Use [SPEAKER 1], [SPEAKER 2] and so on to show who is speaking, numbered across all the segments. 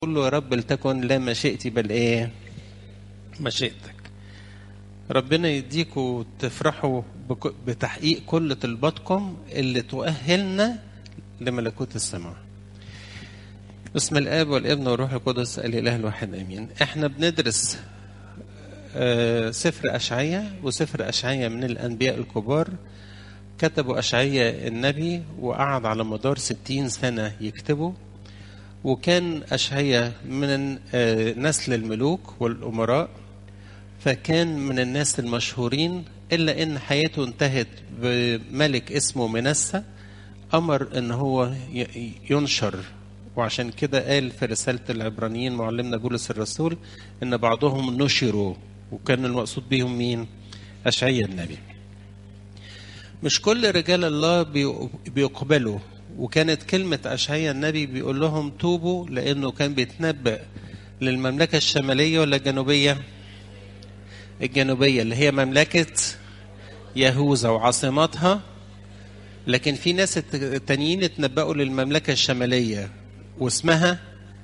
[SPEAKER 1] قل له يا رب لتكن لا مشيئتي بل ايه مشيئتك. ربنا يديكوا تفرحوا بتحقيق كل طلباتكم اللي تؤهلنا لملكوت السماء. بسم الآب والابن والروح القدس الإله الواحد آمين. احنا بندرس سفر أشعياء، وسفر أشعياء من الأنبياء الكبار. كتبوا أشعياء النبي وقعد على مدار 60 سنة يكتبوا، وكان أشعياء من نسل الملوك والأمراء، فكان من الناس المشهورين، إلا إن حياته انتهت بملك اسمه منسى أمر إن هو ينشر. وعشان كده قال في رسالة العبرانيين معلمنا بولس الرسول إن بعضهم نشروا، وكان المقصود بهم مين؟ أشعياء النبي. مش كل رجال الله بيقبلوا، وكانت كلمة أشعياء النبي بيقول لهم توبوا، لأنه كان بيتنبأ للمملكة الشمالية ولا الجنوبية؟ الجنوبية اللي هي مملكة يهوذا وعاصمتها. لكن في ناس التانيين اتنبأوا للمملكة الشمالية واسمها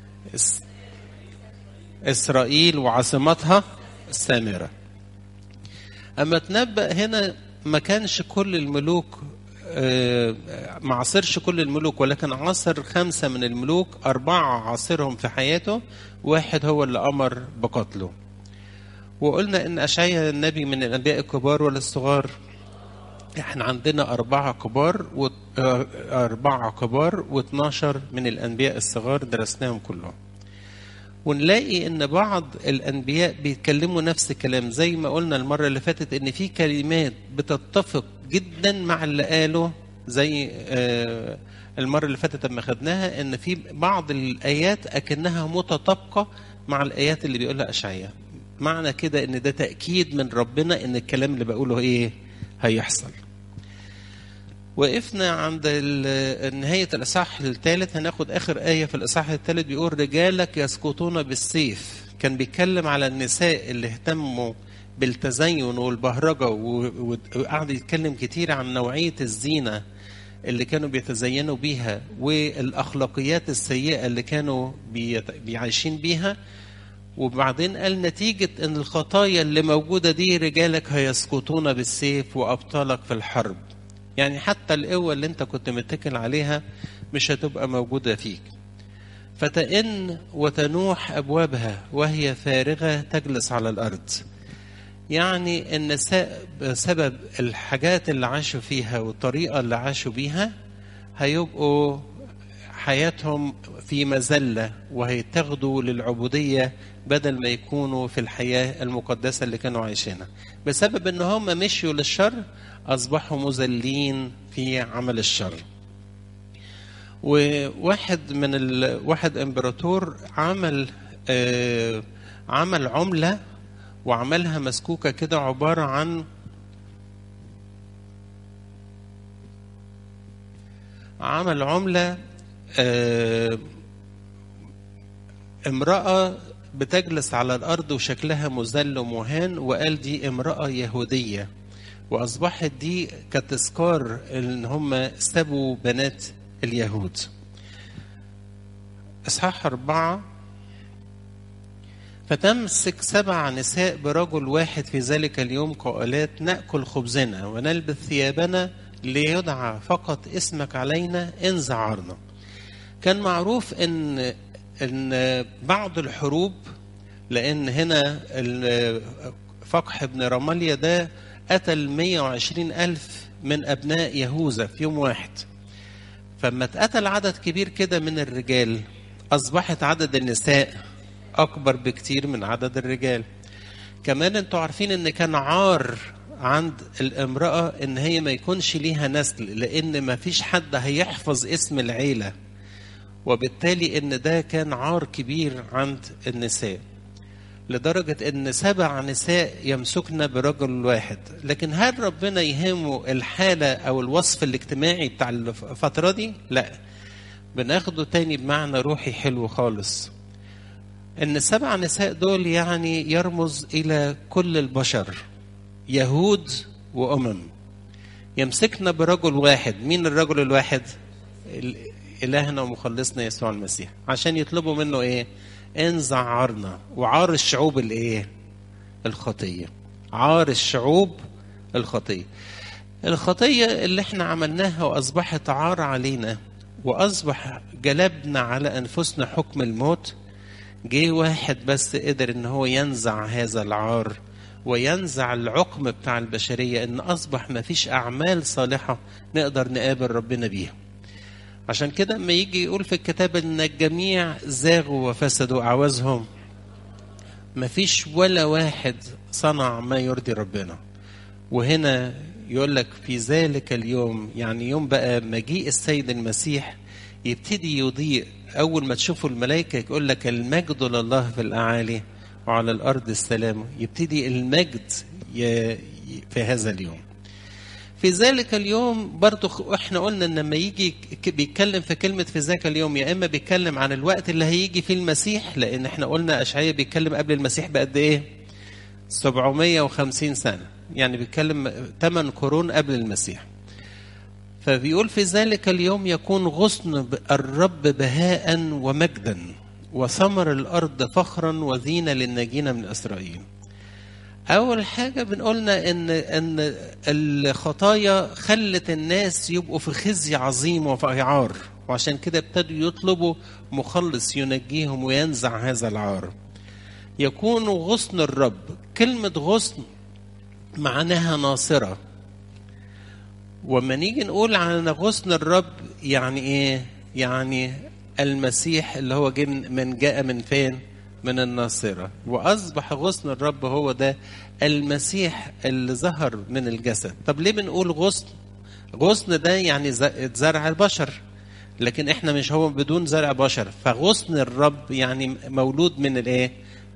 [SPEAKER 1] إسرائيل وعاصمتها السامرة. أما تنبأ هنا ما كانش كل الملوك، ما عاصرش كل الملوك، ولكن عاصر 5 من الملوك، 4 عاصرهم في حياته، واحد هو اللي أمر بقتله. وقلنا إن أشعياء النبي من الأنبياء الكبار ولا الصغار؟ احنا عندنا 4 كبار و12 من الأنبياء الصغار درسناهم كلهم. ونلاقي ان بعض الانبياء بيتكلموا نفس الكلام، زي ما قلنا المره اللي فاتت ان في كلمات بتتفق جدا مع اللي قاله، زي المره اللي فاتت لما خدناها ان في بعض الايات اكنها متطابقه مع الايات اللي بيقولها اشعياء. معنى كده ان ده تاكيد من ربنا ان الكلام اللي بقوله ايه هيحصل. وقفنا عند نهاية الإصحاح الثالث، هناخد آخر آية في الإصحاح الثالث، بيقول رجالك يسقطون بالسيف. كان بيتكلم على النساء اللي اهتموا بالتزين والبهرجة، وقعد يتكلم كتير عن نوعية الزينة اللي كانوا بيتزينوا بيها والأخلاقيات السيئة اللي كانوا بيعيشين بيها. وبعدين قال نتيجة ان الخطايا اللي موجودة دي رجالك هيسقطون بالسيف وأبطالك في الحرب. يعني حتى القوة اللي انت كنت متكل عليها مش هتبقى موجودة فيك. فتئن وتنوح أبوابها وهي فارغة تجلس على الأرض. يعني النساء بسبب الحاجات اللي عاشوا فيها والطريقة اللي عاشوا بيها هيبقوا حياتهم في مذلة، وهيتاخدوا للعبودية بدل ما يكونوا في الحياة المقدسة اللي كانوا عايشينها. بسبب ان هم مشيوا للشر اصبحوا مذلين في عمل الشر. واحد امبراطور عمل عملة، وعملها مسكوكة كده، عبارة عن عمل عملة امرأة بتجلس على الأرض وشكلها مذل ومهان، وقال دي امرأة يهودية، وأصبحت دي كتذكار إن هم سبوا بنات اليهود. إصحاح 4. فتمسك 7 نساء برجل واحد في ذلك اليوم قائلات نأكل خبزنا ونلبس ثيابنا ليدعى فقط اسمك علينا إن زعرنا. كان معروف إن بعض الحروب، لأن هنا فقح بن رماليا ده قتل 120,000 من أبناء يهوذا في يوم واحد. فما اتقتل عدد كبير كده من الرجال، أصبحت عدد النساء أكبر بكتير من عدد الرجال. كمان انتوا عارفين إن كان عار عند الامرأة إن هي ما يكونش ليها نسل، لأن ما فيش حد هيحفظ اسم العيلة، وبالتالي إن ده كان عار كبير عند النساء، لدرجة إن 7 نساء يمسكن برجل واحد. لكن هل ربنا يهمه الحالة أو الوصف الاجتماعي بتاع الفترة دي؟ لا، بناخده تاني بمعنى روحي حلو خالص. إن 7 نساء دول يعني يرمز إلى كل البشر، يهود وأمم، يمسكنا برجل واحد. مين الرجل الواحد؟ إلهنا ومخلصنا يسوع المسيح، عشان يطلبوا منه إيه؟ انزع عارنا وعار الشعوب الإيه؟ الخطية. عار الشعوب الخطية. الخطية اللي احنا عملناها وأصبحت عار علينا، وأصبح جلبنا على أنفسنا حكم الموت. جه واحد بس قدر ان هو ينزع هذا العار وينزع العقم بتاع البشرية، ان اصبح ما فيش اعمال صالحة نقدر نقابل ربنا بيها. عشان كده ما يجي يقول في الكتاب ان الجميع زاغوا وفسدوا اعوازهم، ما فيش ولا واحد صنع ما يرضي ربنا. وهنا يقول لك في ذلك اليوم، يعني يوم بقى مجيء السيد المسيح، يبتدي يضيء. أول ما تشوفوا الملائكة يقول لك المجد لله في الأعالي وعلى الأرض السلام. يبتدي المجد في هذا اليوم. في ذلك اليوم برضو احنا قلنا ان لما يجي بيتكلم في كلمة في ذاك اليوم، يا اما بيتكلم عن الوقت اللي هيجي فيه المسيح، لان احنا قلنا اشعياء بيتكلم قبل المسيح بقد ايه؟ 750 سنة، يعني بيتكلم 8 قرون قبل المسيح. فبيقول في ذلك اليوم يكون غصن الرب بهاء ومجدا، وثمر الأرض فخرا وزينة للناجين من إسرائيل. أول حاجة بنقولنا إن الخطايا خلت الناس يبقوا في خزي عظيم وفي عار، وعشان كده ابتدوا يطلبوا مخلص ينجيهم وينزع هذا العار. يكون غصن الرب. كلمة غصن معناها ناصرة. وما نيجي نقول عن غصن الرب يعني ايه؟ يعني المسيح اللي هو جاء من فين؟ من الناصرة. وأصبح غصن الرب هو ده المسيح اللي ظهر من الجسد. طب ليه بنقول غصن؟ غصن ده يعني زرع البشر، لكن احنا مش هو بدون زرع بشر. فغصن الرب يعني مولود من الايه؟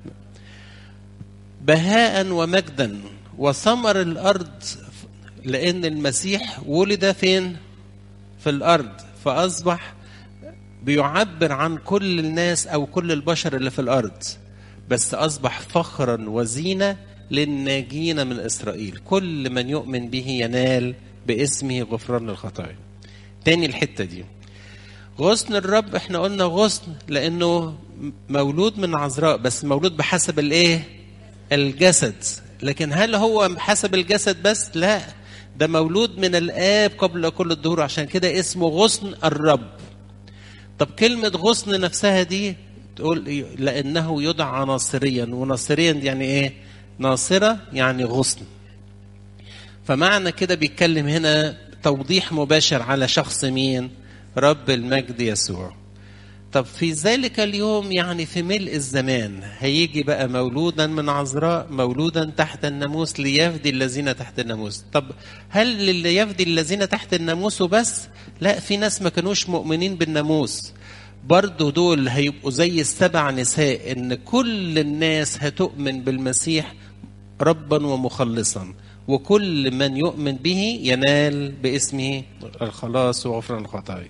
[SPEAKER 1] بهاء ومجدا وثمر الأرض، لأن المسيح ولد فين؟ في الأرض، فأصبح بيعبر عن كل الناس أو كل البشر اللي في الأرض، بس أصبح فخرا وزينة للناجين من إسرائيل. كل من يؤمن به ينال باسمه غفران الخطايا. تاني الحتة دي، غصن الرب احنا قلنا غصن لأنه مولود من عذراء، بس مولود بحسب الايه؟ الجسد. لكن هل هو حسب الجسد بس؟ لا، ده مولود من الآب قبل كل الدهور، عشان كده اسمه غصن الرب. طب كلمة غصن نفسها دي تقول لأنه يدعى ناصريا، وناصريا يعني ايه؟ ناصرة يعني غصن. فمعنى كده بيتكلم هنا توضيح مباشر على شخص مين؟ رب المجد يسوع. طب في ذلك اليوم يعني في ملء الزمان هيجي بقى مولودا من عذراء، مولودا تحت الناموس ليفدي الذين تحت الناموس. طب هل اللي يفدي الذين تحت الناموس وبس؟ لا، في ناس ما كانوش مؤمنين بالناموس برضو، دول هيبقوا زي السبع نساء، ان كل الناس هتؤمن بالمسيح ربا ومخلصا، وكل من يؤمن به ينال باسمه الخلاص وغفران الخطايا.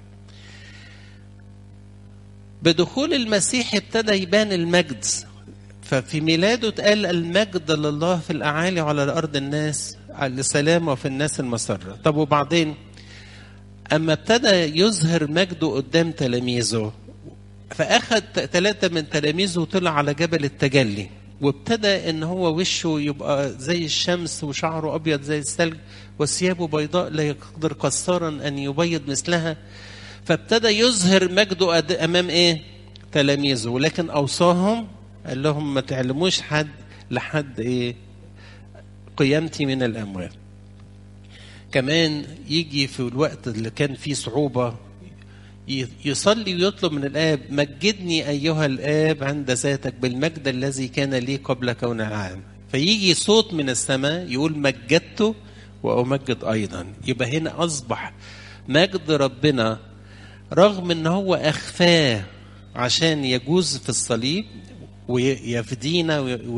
[SPEAKER 1] بدخول المسيح ابتدى يبان المجد. ففي ميلاده اتقال المجد لله في الأعالي وعلى الأرض الناس السلام وفي الناس المسرة. طب وبعدين أما ابتدى يظهر مجده قدام تلاميذه، فأخذ 3 من تلاميذه وطلع على جبل التجلي، وابتدى ان هو وشه يبقى زي الشمس وشعره أبيض زي الثلج وثيابه بيضاء لا يقدر قصارا أن يبيض مثلها. فابتدى يظهر مجده امام ايه؟ تلاميذه. ولكن اوصاهم قال لهم ما تعلموش حد لحد ايه؟ قيامتي من الاموات. كمان يجي في الوقت اللي كان فيه صعوبة يصلي ويطلب من الآب مجدني أيها الآب عند ذاتك بالمجد الذي كان لي قبل كون العالم. فيجي صوت من السماء يقول مجدته وأمجد أيضا. يبقى هنا أصبح مجد ربنا رغم ان هو اخفاه عشان يجوز في الصليب ويفدينا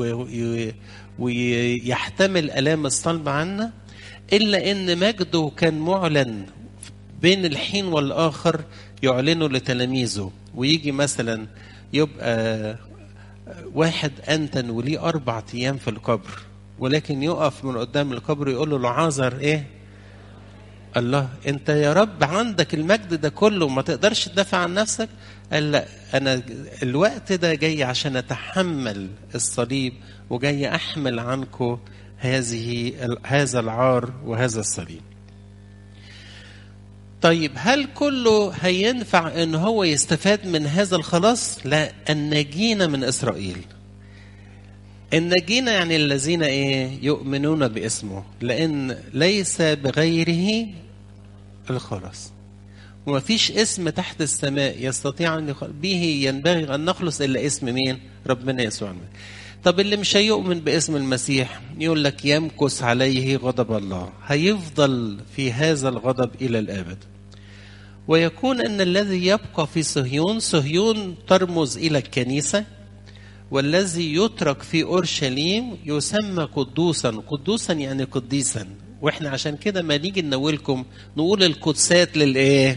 [SPEAKER 1] ويحتمل الام الصلب عنا، الا ان مجده كان معلن بين الحين والاخر يعلنه لتلاميذه. ويجي مثلا يبقى واحد انتن وليه 4 أيام في القبر، ولكن يقف من قدام القبر يقول له لعازر ايه؟ الله انت يا رب عندك المجد ده كله وما تقدرش تدافع عن نفسك؟ قال لا، انا الوقت ده جاي عشان اتحمل الصليب، وجاي احمل عنكم هذا العار وهذا الصليب. طيب هل كله هينفع ان هو يستفاد من هذا الخلاص؟ لا، الناجين من اسرائيل. الناجين يعني الذين يؤمنون باسمه، لان ليس بغيره الخلاص، وما فيش اسم تحت السماء يستطيع ان به ينبغي ان نخلص الا اسم مين؟ ربنا يسوع المسيح. طب اللي مش هيؤمن باسم المسيح يقول لك يمكث عليه غضب الله، هيفضل في هذا الغضب الى الابد. ويكون ان الذي يبقى في صهيون ترمز الى الكنيسه، والذي يترك في اورشليم يسمى قدوسا. قدوسا يعني قديسا. واحنا عشان كده ما نيجي نقولكم نقول القدسات للايه؟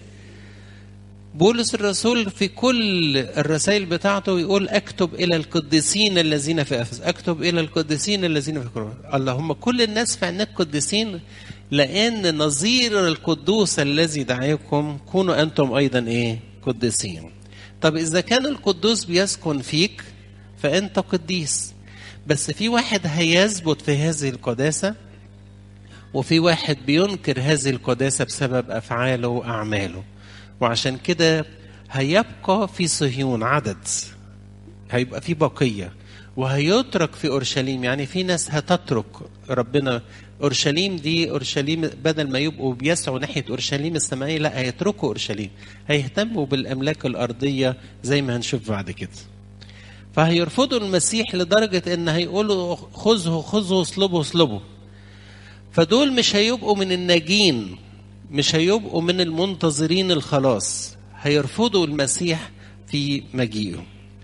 [SPEAKER 1] بولس الرسول في كل الرسائل بتاعته يقول اكتب الى القديسين الذين في افسس، اكتب الى القديسين الذين في كورنثوس. اللهم كل الناس في عينك قديسين، لان نظير القدوس الذي دعاكم كونوا انتم ايضا قديسين. طب اذا كان القدوس بيسكن فيك فانت قديس. بس في واحد هيثبت في هذه القداسه، وفي واحد بينكر هذه القداسه بسبب افعاله واعماله. وعشان كده هيبقى في صهيون عدد، هيبقى في بقيه، وهيترك في اورشليم. يعني في ناس هتترك ربنا. اورشليم دي، اورشليم بدل ما يبقوا بيسعوا ناحيه اورشليم السمائيه، لا، هيتركوا اورشليم، هيهتموا بالاملاك الارضيه زي ما هنشوف بعد كده. فهيرفضوا المسيح لدرجه ان هيقولوا خذه خذه اصلبه اصلبه. فدول مش هيبقوا من الناجين، مش هيبقوا من المنتظرين الخلاص، هيرفضوا المسيح في مجيئه.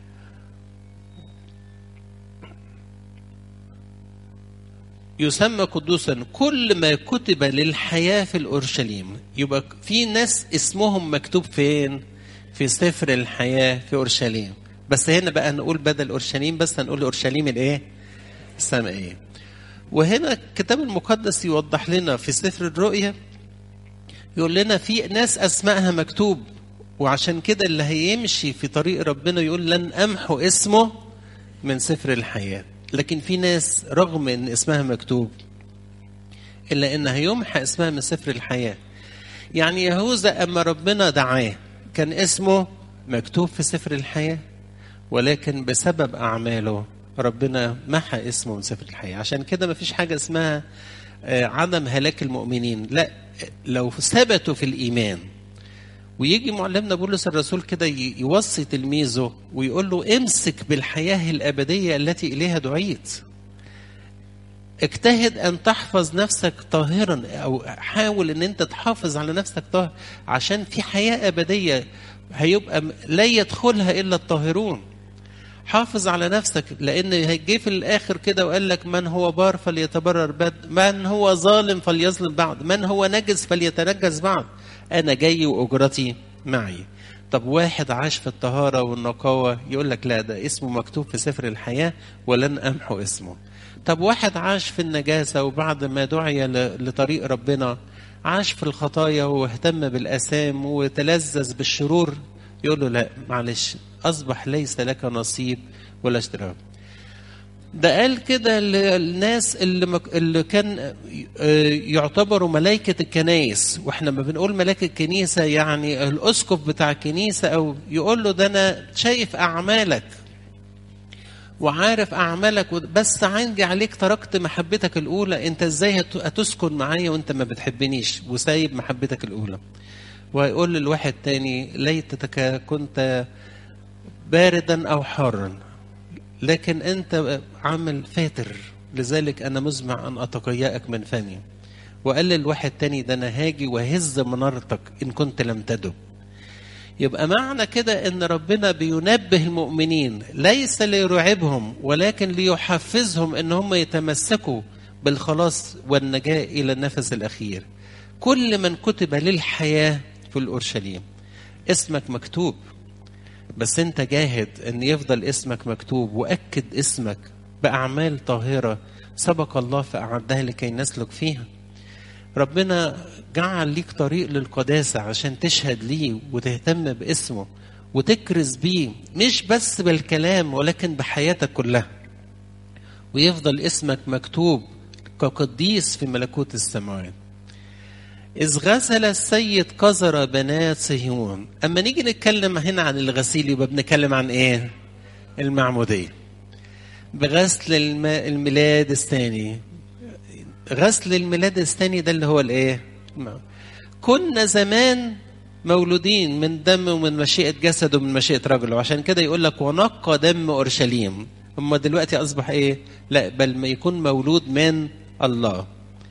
[SPEAKER 1] يسمى قدوسا كل ما كتب للحياة في الأورشليم. يبقى في ناس اسمهم مكتوب فين؟ في سفر الحياة في أورشليم. بس هنا بقى نقول بدل أورشليم بس هنقول أورشليم السمائية. وهنا الكتاب المقدس يوضح لنا في سفر الرؤيا، يقول لنا في ناس أسمائها مكتوب، وعشان كده اللي هيمشي في طريق ربنا يقول لن أمحو اسمه من سفر الحياة. لكن في ناس رغم ان اسمها مكتوب الا ان هيمحى اسمها من سفر الحياة. يعني يهوذا اما ربنا دعاه كان اسمه مكتوب في سفر الحياة، ولكن بسبب اعماله ربنا محى اسمه من سفر الحياة. عشان كده ما فيش حاجة اسمها عدم هلاك المؤمنين، لا، لو ثبتوا في الايمان. ويجي معلمنا بولس الرسول كده يوصي تلميذه ويقول له امسك بالحياة الأبدية التي إليها دعيت. اجتهد أن تحفظ نفسك طاهرا، أو حاول أن أنت تحافظ على نفسك طاهر، عشان في حياة أبدية هيبقى لا يدخلها إلا الطاهرون. حافظ على نفسك، لأن هيجي في الآخر كده وقال لك من هو بار فليتبرر بعد، من هو ظالم فليظلم بعد، من هو نجس فليتنجس بعد. أنا جاي وأجرتي معي. طب واحد عاش في الطهارة والنقاوة يقول لك لا، ده اسمه مكتوب في سفر الحياة ولن أمحو اسمه. طب واحد عاش في النجاسة وبعد ما دعي لطريق ربنا عاش في الخطايا واهتم بالآثام وتلذذ بالشرور، يقول له لا معلش، أصبح ليس لك نصيب ولا اشتراك. ده قال كده للناس اللي كان يعتبروا ملائكة الكنائس. واحنا ما بنقول ملائكة الكنيسة يعني الأسقف بتاع الكنيسة، أو يقول له ده أنا شايف أعمالك وعارف أعمالك، بس عندي عليك تركت محبتك الأولى. أنت إزاي هتسكن معايا وأنت ما بتحبنيش وسايب محبتك الأولى؟ ويقول للواحد تاني ليتك كنت باردا أو حارا، لكن أنت عامل فاتر، لذلك أنا مزمع أن أتقيأك من فمي. وقال للواحد تاني ده أنا هاجي وهز منارتك إن كنت لم تدب. يبقى معنى كده أن ربنا بينبه المؤمنين ليس ليرعبهم، ولكن ليحفزهم أن هم يتمسكوا بالخلاص والنجاة إلى النفس الأخير. كل من كتب للحياة في الأورشليم اسمك مكتوب، بس انت جاهد ان يفضل اسمك مكتوب، واكد اسمك باعمال طاهره سبق الله فاعدها لكي نسلك فيها. ربنا جعل ليك طريق للقداسة عشان تشهد ليه وتهتم باسمه وتكرز بيه، مش بس بالكلام ولكن بحياتك كلها، ويفضل اسمك مكتوب كقديس في ملكوت السماوات. إذ غسل السيد قذر بنات صهيون. أما نيجي نتكلم هنا عن الغسيل يبقى بنتكلم عن إيه؟ المعمودية، بغسل الميلاد الثاني. غسل الميلاد الثاني ده اللي هو الإيه؟ كنا زمان مولودين من دم ومن مشيئة جسد ومن مشيئة رجل، وعشان كده يقول لك ونقى دم أورشليم. أما دلوقتي أصبح إيه؟ لا، بل ما يكون مولود من الله.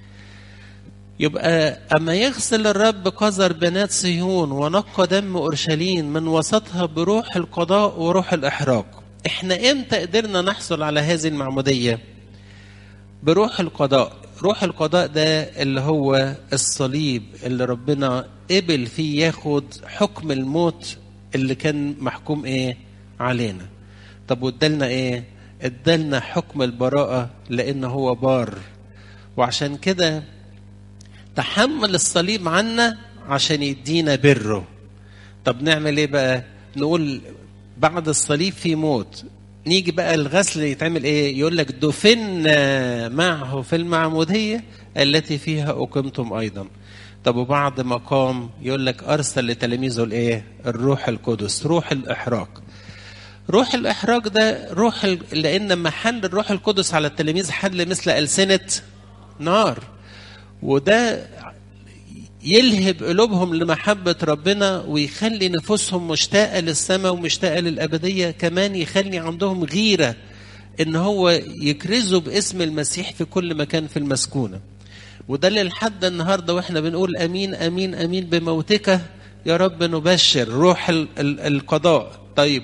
[SPEAKER 1] يبقى أما يغسل الرب قذر بنات صهيون ونقى دم أورشليم من وسطها بروح القضاء وروح الإحراق. إحنا إمتى قدرنا نحصل على هذه المعمودية؟ بروح القضاء. روح القضاء ده اللي هو الصليب اللي ربنا قبل فيه ياخد حكم الموت اللي كان محكوم إيه علينا. طب وادالنا إيه؟ ادالنا حكم البراءة لأنه هو بار، وعشان كده تحمل الصليب عنا عشان يدينا بره. طب نعمل ايه بقى؟ نقول بعد الصليب في موت، نيجي بقى الغسل يتعمل ايه؟ يقول لك دفنا معه في المعمودية التي فيها أقمتم أيضا. طب وبعد ما قام يقول لك أرسل لتلاميذه الايه؟ الروح القدس، روح الإحراق. روح الإحراق ده روح لأن محل الروح القدس على التلاميذ حل مثل ألسنة نار، وده يلهب قلوبهم لمحبة ربنا ويخلي نفوسهم مشتاقة للسماء ومشتاقة للأبدية، كمان يخلي عندهم غيرة إن هو يكرزوا باسم المسيح في كل مكان في المسكونة. وده اللي لحد النهاردة وإحنا بنقول أمين أمين أمين بموتك يا رب نبشر روح القضاء. طيب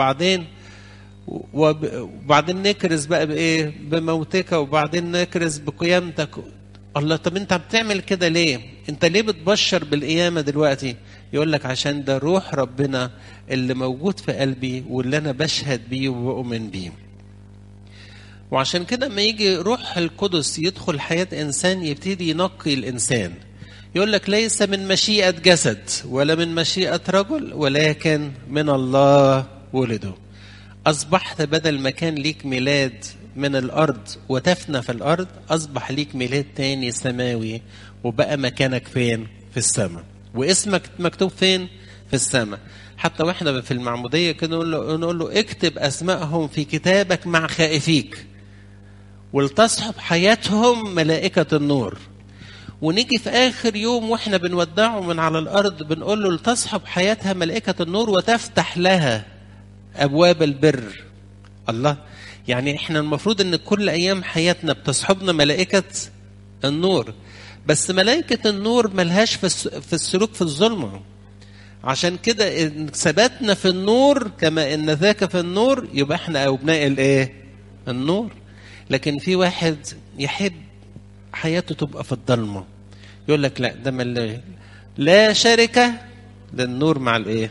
[SPEAKER 1] وبعدين نكرز بقى بإيه؟ بموتك، وبعدين نكرز بقيامتك. الله، طب انت بتعمل كده ليه؟ انت ليه بتبشر بالقيامة دلوقتي؟ يقول لك عشان ده روح ربنا اللي موجود في قلبي واللي انا بشهد بيه وبؤمن بيه. وعشان كده ما يجي روح القدس يدخل حياة انسان يبتدي ينقي الانسان. يقول لك ليس من مشيئة جسد ولا من مشيئة رجل ولكن من الله ولده. اصبحت بدل ما كان ليك ميلاد من الأرض وتفنى في الأرض، أصبح ليك ميلاد تاني سماوي، وبقى مكانك فين؟ في السماء، واسمك مكتوب فين؟ في السماء. حتى واحنا في المعمودية كده نقول له اكتب أسمائهم في كتابك مع خائفيك ولتصحب حياتهم ملائكة النور. ونيجي في آخر يوم واحنا بنودعه من على الأرض بنقول له لتصحب حياتها ملائكة النور وتفتح لها أبواب البر. الله، يعني احنا المفروض ان كل ايام حياتنا بتصحبنا ملائكة النور، بس ملائكة النور ملهاش في السلوك في الظلمة. عشان كده ان ثبتنا في النور كما ان ذاك في النور يبقى احنا ابناء الايه؟ النور. لكن في واحد يحب حياته تبقى في الظلمة، يقول لك لا، ده لا شركة للنور مع الايه؟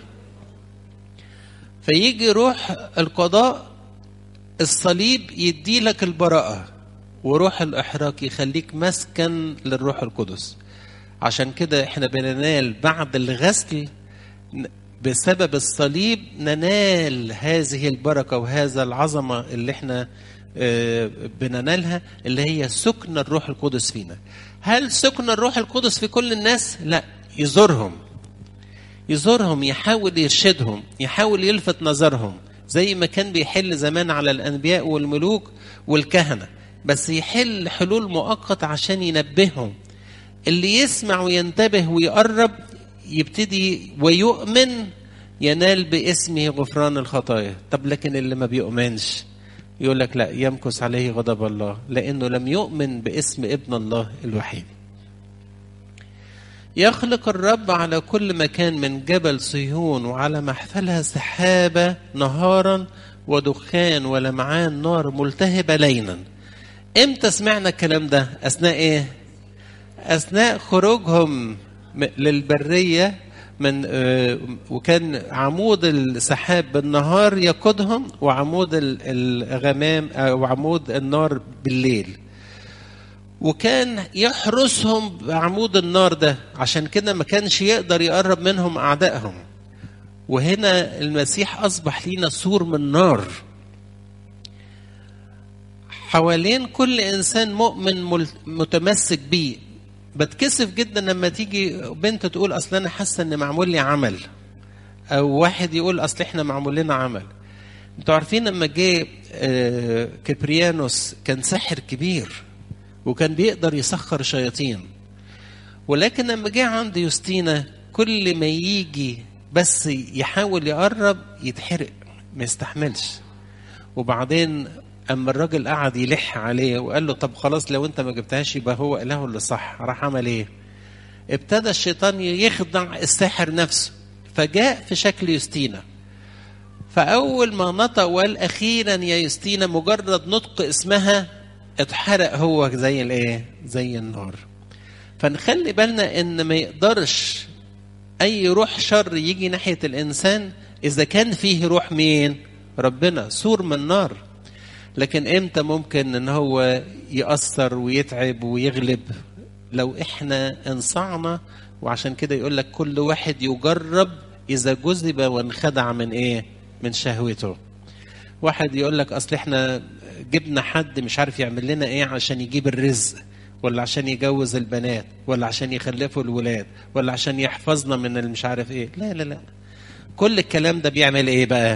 [SPEAKER 1] فيجي روح القضاء الصليب يدي لك البراءة، وروح الإحراق يخليك مسكن للروح القدس. عشان كده احنا بننال بعد الغسل بسبب الصليب ننال هذه البركة وهذا العظمة اللي احنا بننالها، اللي هي سكن الروح القدس فينا. هل سكن الروح القدس في كل الناس؟ لا، يزورهم، يحاول يرشدهم، يحاول يلفت نظرهم، زي ما كان بيحل زمان على الأنبياء والملوك والكهنة، بس يحل حلول مؤقت عشان ينبههم. اللي يسمع وينتبه ويقرب يبتدي ويؤمن ينال باسمه غفران الخطايا. طب لكن اللي ما بيؤمنش يقول لك لا، يمكث عليه غضب الله لأنه لم يؤمن باسم ابن الله الوحيد. يخلق الرب على كل مكان من جبل صهيون وعلى محفلها سحابة نهارا ودخان ولمعان نار ملتهبة ليلا. امتى سمعنا الكلام ده؟ أثناء ايه؟ أثناء خروجهم للبرية وكان عمود السحاب بالنهار يقودهم وعمود الغمام أو عمود النار بالليل. وكان يحرسهم بعمود النار ده، عشان كده ما كانش يقدر يقرب منهم أعدائهم. وهنا المسيح أصبح لينا سور من نار حوالين كل إنسان مؤمن متمسك بيه. بتكسف جدا لما تيجي بنت تقول أصل أنا حاسة إن معمول لي عمل، أو واحد يقول أصل إحنا معمول لنا عمل. أنتوا عارفين لما جه كبريانوس كان ساحر كبير وكان بيقدر يسخر شياطين، ولكن لما جه عند يوستينا كل ما يجي بس يحاول يقرب يتحرق، ما يستحملش. وبعدين اما الراجل قعد يلح عليه وقال له طب خلاص لو انت ما جبتهاش يبقى هو اله اللي صح، راح عمل ايه؟ ابتدى الشيطان يخدع الساحر نفسه، فجاء في شكل يوستينا. فاول ما نطق وقال اخيرا يا يوستينا، مجرد نطق اسمها اتحرق هو زي الايه؟ زي النار. فنخلي بالنا ان ما يقدرش اي روح شر يجي ناحية الانسان اذا كان فيه روح مين؟ ربنا، سور من نار. لكن امتى ممكن ان هو يأثر ويتعب ويغلب؟ لو احنا انصعنا. وعشان كده يقول لك كل واحد يجرب اذا جذب وانخدع من ايه؟ من شهوته. واحد يقول لك اصل احنا جبنا حد مش عارف يعمل لنا ايه عشان يجيب الرزق، ولا عشان يجوز البنات، ولا عشان يخلفوا الولاد، ولا عشان يحفظنا من المش عارف ايه. لا لا لا، كل الكلام ده بيعمل ايه بقى؟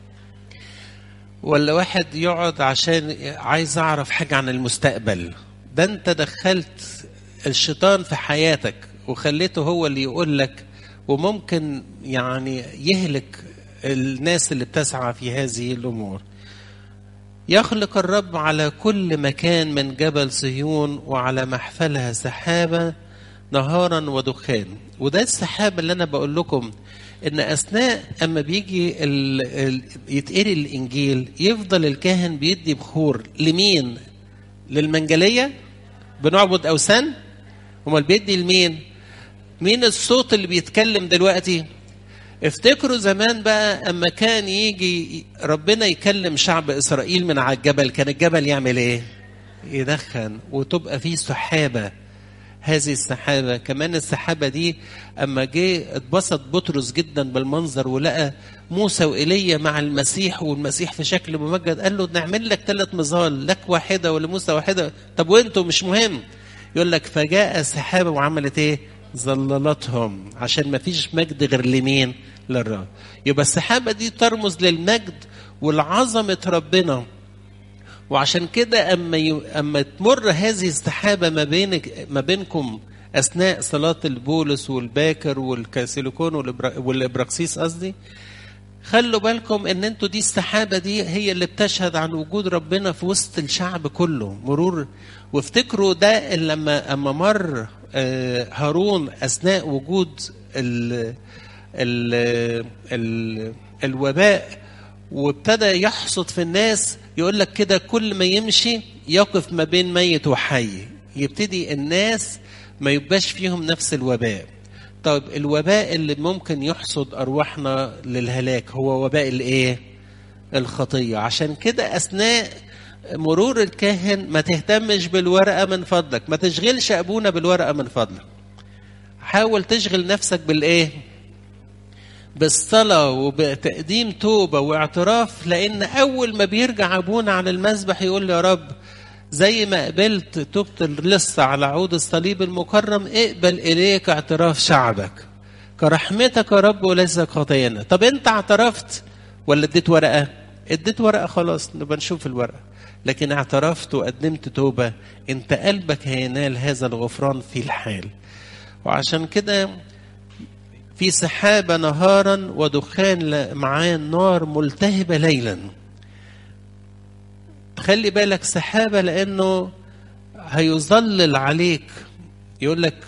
[SPEAKER 1] ولا واحد يقعد عشان عايز اعرف حاجة عن المستقبل. ده انت دخلت الشيطان في حياتك وخليته هو اللي يقول لك، وممكن يعني يهلك الناس اللي بتسعى في هذه الأمور. يخلق الرب على كل مكان من جبل صهيون وعلى محفلها سحابة نهارا ودخان. وده السحابة اللي أنا بقول لكم إن أثناء أما بيجي يتقري الإنجيل يفضل الكاهن بيدي بخور لمين؟ للمنجلية؟ بنعبد أوثان؟ امال بيدي لمين؟ مين الصوت اللي بيتكلم دلوقتي؟ افتكروا زمان بقى اما كان يجي ربنا يكلم شعب اسرائيل من على الجبل، كان الجبل يعمل ايه؟ يدخن وتبقى فيه سحابة. هذه السحابة كمان، السحابة دي اما جه اتبسط بطرس جدا بالمنظر ولقى موسى وإيليا مع المسيح والمسيح في شكل ممجد، قال له نعمل لك 3 مظال، لك واحدة ولموسى واحدة، طب وانتوا مش مهم. يقول لك فجاء سحابة وعملت ايه؟ ظللتهم، عشان ما فيش مجد غير لمين؟ للرب. يبقى السحابة دي ترمز للمجد والعظمة ربنا. وعشان كده اما تمر هذه السحابة ما بينكم اثناء صلاة البولس والباكر والكاسيليكون والابراكسيس قصدي، خلوا بالكم ان انتوا دي السحابة دي هي اللي بتشهد عن وجود ربنا في وسط الشعب كله مرور. وافتكروا ده لما مر هارون اثناء وجود الوباء وابتدى يحصد في الناس، يقول لك كده كل ما يمشي يقف ما بين ميت وحي، يبتدي الناس ما يبقاش فيهم نفس الوباء. طيب الوباء اللي ممكن يحصد أرواحنا للهلاك هو وباء الايه؟ الخطية. عشان كده أثناء مرور الكاهن ما تهتمش بالورقة من فضلك، ما تشغلش أبونا بالورقة من فضلك، حاول تشغل نفسك بالايه؟ بالصلاة وبتقديم توبة واعتراف. لأن أول ما بيرجع أبونا على المذبح يقول يا رب زي ما قبلت توبة لسه على عود الصليب المكرم، اقبل إليك اعتراف شعبك كرحمتك يا رب وليس خطايانا. طب أنت اعترفت ولا اديت ورقة؟ اديت ورقة خلاص نبقى نشوف الورقة، لكن اعترفت وقدمت توبة، انت قلبك هينال هذا الغفران في الحال. وعشان كده في سحابة نهارا ودخان معان نار ملتهبة ليلا. خلي بالك سحابة لأنه هيظلل عليك، يقول لك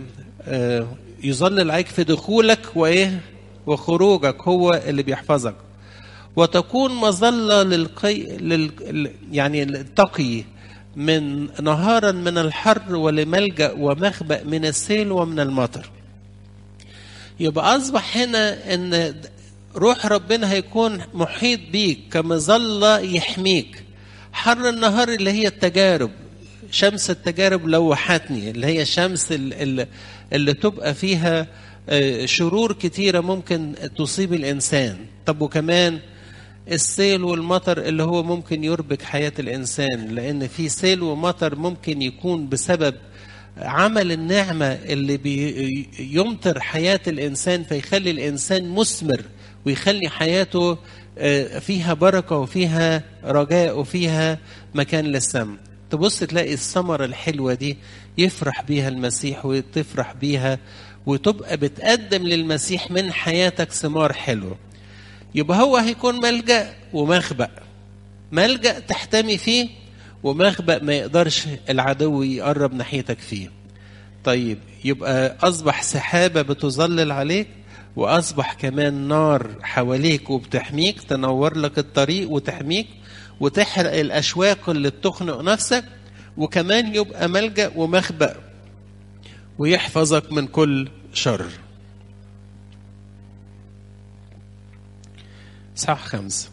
[SPEAKER 1] يظلل عليك في دخولك وإيه؟ وخروجك، هو اللي بيحفظك. وتكون مظلة يعني التقي من نهارا من الحر ولملجأ ومخبأ من السيل ومن المطر. يبقى أصبح هنا أن روح ربنا هيكون محيط بيك كمظلة يحميك. حر النهار اللي هي التجارب، شمس التجارب لوحتني، اللي هي الشمس اللي تبقى فيها شرور كتيرة ممكن تصيب الإنسان. طب وكمان السيل والمطر اللي هو ممكن يربك حياة الإنسان، لأن في سيل ومطر ممكن يكون بسبب عمل النعمة اللي بيمطر حياة الإنسان، فيخلي الإنسان مثمر ويخلي حياته فيها بركة وفيها رجاء وفيها مكان للسماء. تبص تلاقي الثمرة الحلوة دي يفرح بيها المسيح وتفرح بيها، وتبقى بتقدم للمسيح من حياتك ثمار حلوة. يبقى هو هيكون ملجأ ومخبأ، ملجأ تحتمي فيه، ومخبأ ما يقدرش العدو يقرب ناحيتك فيه. طيب يبقى أصبح سحابة بتظلل عليك، وأصبح كمان نار حواليك وبتحميك، تنور لك الطريق وتحميك وتحرق الأشواق اللي بتخنق نفسك، وكمان يبقى ملجأ ومخبأ ويحفظك من كل شر. إصحاح 5.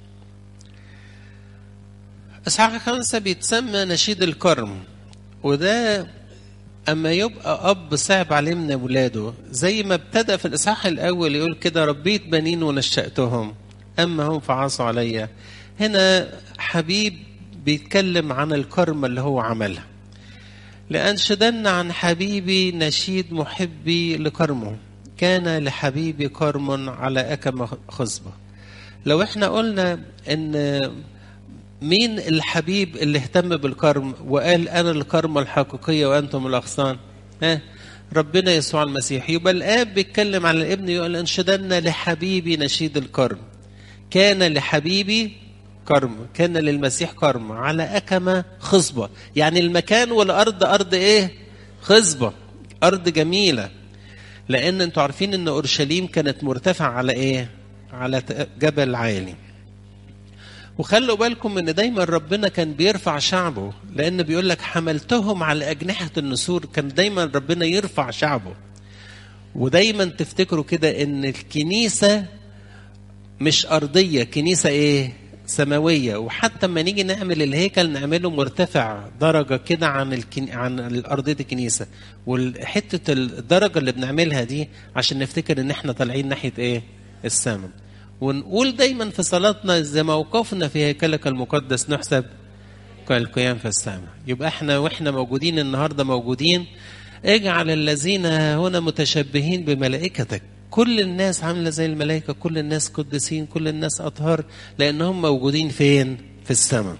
[SPEAKER 1] إصحاح 5 بيتسمى نشيد الكرم، وده أما يبقى أب صعب عليه من أولاده، زي ما ابتدأ في الإصحاح الأول يقول كده: ربيت بنين ونشأتهم أما هم فعصوا عليا. هنا حبيب بيتكلم عن الكرم اللي هو عملها. لأنشدن عن حبيبي نشيد محبي لكرمه، كان لحبيبي كرم على أكم خصبة. لو احنا قلنا ان مين الحبيب اللي اهتم بالكرم وقال انا الكرمة الحقيقية وانتم الاغصان؟ ربنا يسوع المسيح. يبقى الاب بيتكلم على الابن يقول: انشدن لحبيبي نشيد الكرم، كان لحبيبي كرم، كان للمسيح كرم على أكمة خصبة. يعني المكان والارض ارض ايه؟ خصبة، ارض جميلة. لان انتوا عارفين ان اورشليم كانت مرتفعة على ايه؟ على جبل عالي. وخلوا بالكم ان دايما ربنا كان بيرفع شعبه، لان بيقول لك حملتهم على اجنحة النسور. كان دايما ربنا يرفع شعبه. ودايما تفتكروا كده ان الكنيسة مش ارضية، كنيسة ايه؟ سماوية. وحتى لما نيجي نعمل الهيكل نعمله مرتفع درجة كده عن الارضية الكنيسة. والحتة الدرجة اللي بنعملها دي عشان نفتكر ان احنا طالعين ناحية ايه؟ السماء. ونقول دايما في صلاتنا: زي موقفنا في هيكلك المقدس نحسب كالقيام في السماء. يبقى احنا واحنا موجودين النهارده موجودين: اجعل الذين هنا متشبهين بملائكتك. كل الناس عامله زي الملائكه، كل الناس قديسين، كل الناس اطهار، لانهم موجودين فين؟ في السماء.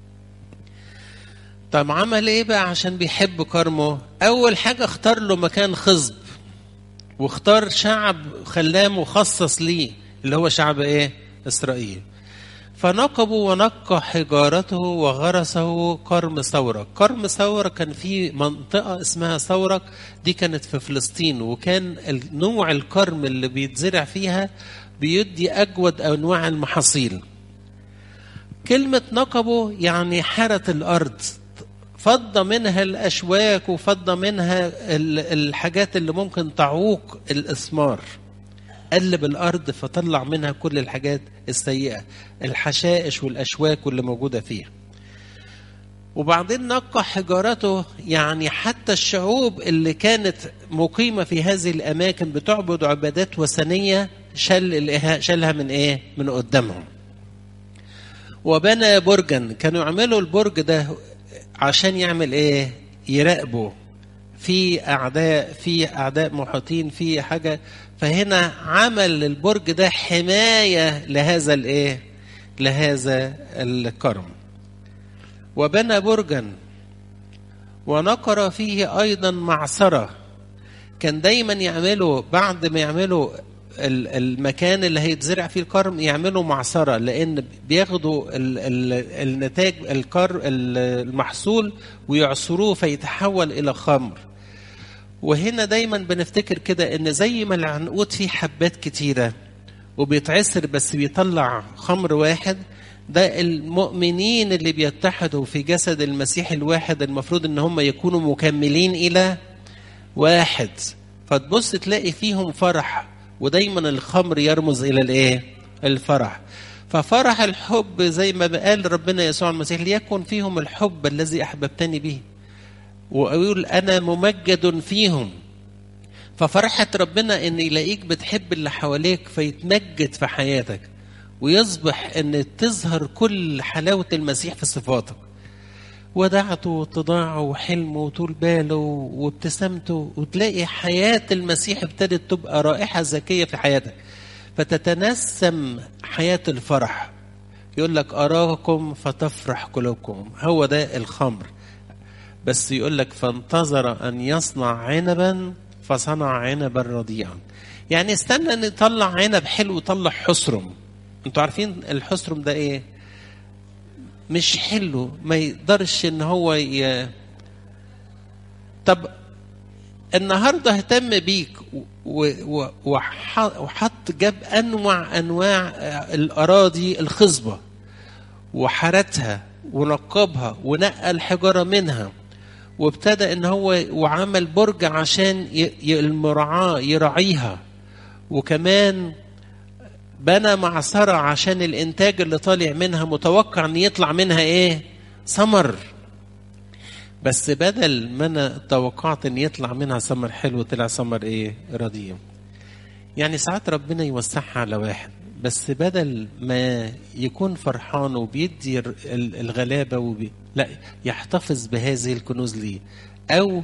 [SPEAKER 1] طب عمل ايه بقى عشان بيحب كرمه؟ اول حاجه اختار له مكان خصب، واختار شعب خلاه مخصص ليه، اللي هو شعب ايه؟ اسرائيل. فنقبوا ونقى حجارته وغرسه كرم ثورك. كرم ثورك كان في منطقة اسمها ثورك، دي كانت في فلسطين، وكان نوع الكرم اللي بيتزرع فيها بيدي أجود أنواع المحاصيل. كلمة نقبوا يعني حرت الأرض، فض منها الأشواك وفض منها الحاجات اللي ممكن تعوق الإثمار. قلب الأرض فطلع منها كل الحاجات السيئة، الحشائش والأشواك واللي موجودة فيها. وبعدين نقى حجارته، يعني حتى الشعوب اللي كانت مقيمة في هذه الأماكن بتعبد عبادات وثنية شالها من إيه؟ من قدامهم. وبنى برجا، كانوا يعملوا البرج ده عشان يعمل إيه؟ يراقبوا في أعداء محاطين في حاجة. فهنا عمل البرج ده حماية لهذا الإيه؟ لهذا الكرم. وبنى برجا ونقر فيه أيضا معصرة. كان دايما يعملوا بعد ما يعملوا المكان اللي هيتزرع فيه الكرم يعملوا معصرة، لأن بياخدوا النتاج المحصول ويعصروه فيتحول إلى خمر. وهنا دايما بنفتكر كده ان زي ما العنقود فيه حبات كتيرة وبيتعصر بس بيطلع خمر واحد، ده المؤمنين اللي بيتحدوا في جسد المسيح الواحد المفروض ان هم يكونوا مكملين الى واحد. فتبص تلاقي فيهم فرح، ودايما الخمر يرمز الى الايه؟ الفرح. ففرح الحب زي ما قال ربنا يسوع المسيح: ليكن فيهم الحب الذي احببتني به. ويقول أنا ممجد فيهم. ففرحة ربنا إن يلاقيك بتحب اللي حواليك فيتمجد في حياتك، ويصبح إن تظهر كل حلاوة المسيح في صفاتك، ودعته واتضاعه وحلمه وطول باله وابتسامته، وتلاقي حياة المسيح ابتدت تبقى رائحة زكية في حياتك، فتتنسم حياة الفرح. يقول لك أراكم فتفرح قلوبكم، هو ده الخمر. بس يقول لك فانتظر أن يصنع عنبا فصنع عنبا رديئا. يعني استنى أن يطلع عنب حلو ويطلع حسرم. انتوا عارفين الحسرم ده ايه؟ مش حلو، ما يقدرش ان هو طب النهارده اهتم بيك وحط جاب انواع الاراضي الخصبه وحرتها ونقبها ونقى الحجاره منها، وابتدى ان هو وعمل برج عشان المرعاه يراعيها، وكمان بنى معصرة عشان الانتاج اللي طالع منها متوقع ان يطلع منها ايه؟ ثمر. بس بدل ما انا توقعت ان يطلع منها ثمر حلو، طلع ثمر ايه؟ رديء. يعني ساعات ربنا يوسعها على واحد، بس بدل ما يكون فرحان وبيدي الغلابة لا، يحتفظ بهذه الكنوز ليه، او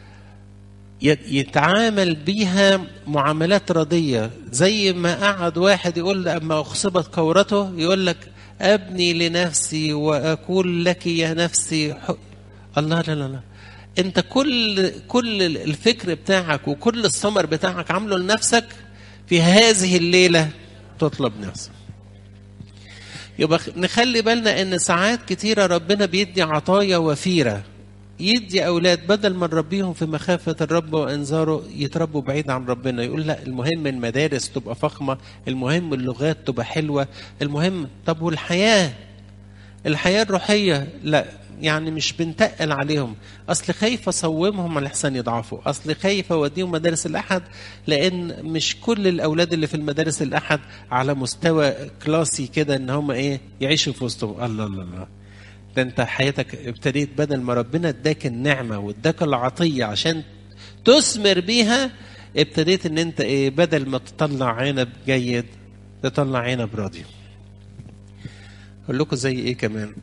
[SPEAKER 1] يتعامل بيها معاملات رضية. زي ما قعد واحد يقول أما أخصبت كورته، يقول لك أبني لنفسي وأقول لك يا نفسي الله، لا لا لا، أنت كل الفكر بتاعك وكل الثمر بتاعك عامله لنفسك، في هذه الليلة تطلب نفسك. يبقى نخلي بالنا ان ساعات كتيرة ربنا بيدي عطايا وفيرة، يدي أولاد بدل ما نربيهم في مخافة الرب وإنذاره يتربوا بعيد عن ربنا. يقول لا، المهم المدارس تبقى فخمة، المهم اللغات تبقى حلوة، المهم. طب والحياة الروحية لا، يعني مش بنتقل عليهم. أصل خايف أصومهم على لحسن يضعفوا، أصل خايف أوديهم مدارس الأحد، لأن مش كل الأولاد اللي في المدارس الأحد على مستوى كلاسي كده إن هم إيه يعيشوا في وسطهم. الله الله الله، ده انت حياتك ابتديت بدل ما ربنا اداك النعمة واداك العطية عشان تثمر بيها، ابتديت ان انت ايه؟ بدل ما تطلع عنب جيد تطلع عنب راضي. اقول لكم زي ايه كمان؟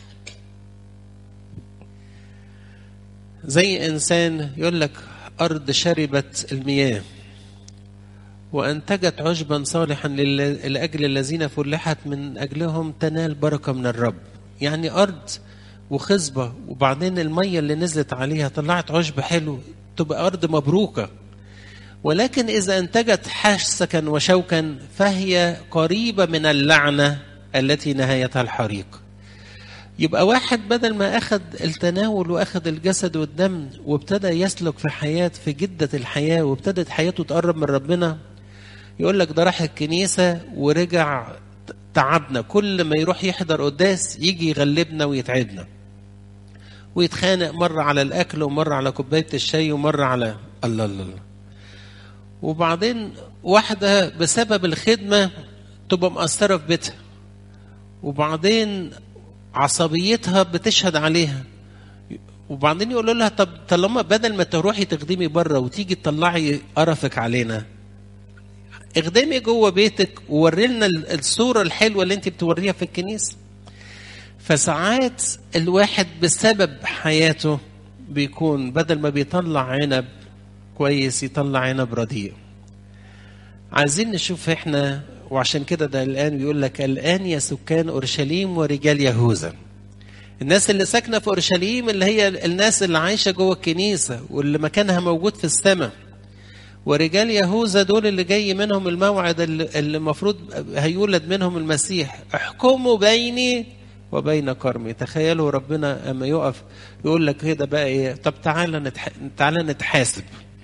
[SPEAKER 1] زي انسان يقول لك ارض شربت المياه وانتجت عشبا صالحا لاجل الذين فلحت من اجلهم تنال بركة من الرب. يعني أرض وخصبة، وبعدين المية اللي نزلت عليها طلعت عشب حلو، تبقى أرض مبروكة. ولكن إذا انتجت حسكا وشوكا فهي قريبة من اللعنة التي نهايتها الحريق. يبقى واحد بدل ما أخذ التناول وأخذ الجسد والدم وابتدى يسلك في حياة في جدة الحياة، وابتدت حياته تقرب من ربنا، يقول لك ده راح الكنيسة ورجع تعبنا، كل ما يروح يحضر قداس يجي يغلبنا ويتعبنا ويتخانق، مرة على الأكل ومرة على كوباية الشاي ومرة على الله الله الله. وبعدين واحدة بسبب الخدمة تبقى مقصرة في بيتها، وبعدين عصبيتها بتشهد عليها، وبعدين يقولوا لها طب طالما بدل ما تروحي تخدمي بره وتيجي تطلعي قرفك علينا، اخدمي جوه بيتك ووري لنا الصورة الحلوة اللي انت بتوريها في الكنيسة. فساعات الواحد بسبب حياته بيكون بدل ما بيطلع عنب كويس يطلع عنب رديء. عايزين نشوف احنا، وعشان كده ده الآن بيقول لك الآن يا سكان أورشليم ورجال يهوذا. الناس اللي ساكنة في أورشليم اللي هي الناس اللي عايشة جوه الكنيسة واللي مكانها موجود في السماء، ورجال يهوذا دول اللي جاي منهم الموعد اللي المفروض هيولد منهم المسيح. احكموا بيني وبين كرمي. تخيلوا ربنا اما يقف يقول لك كده بقى ايه؟ طب تعالى نتحاسب.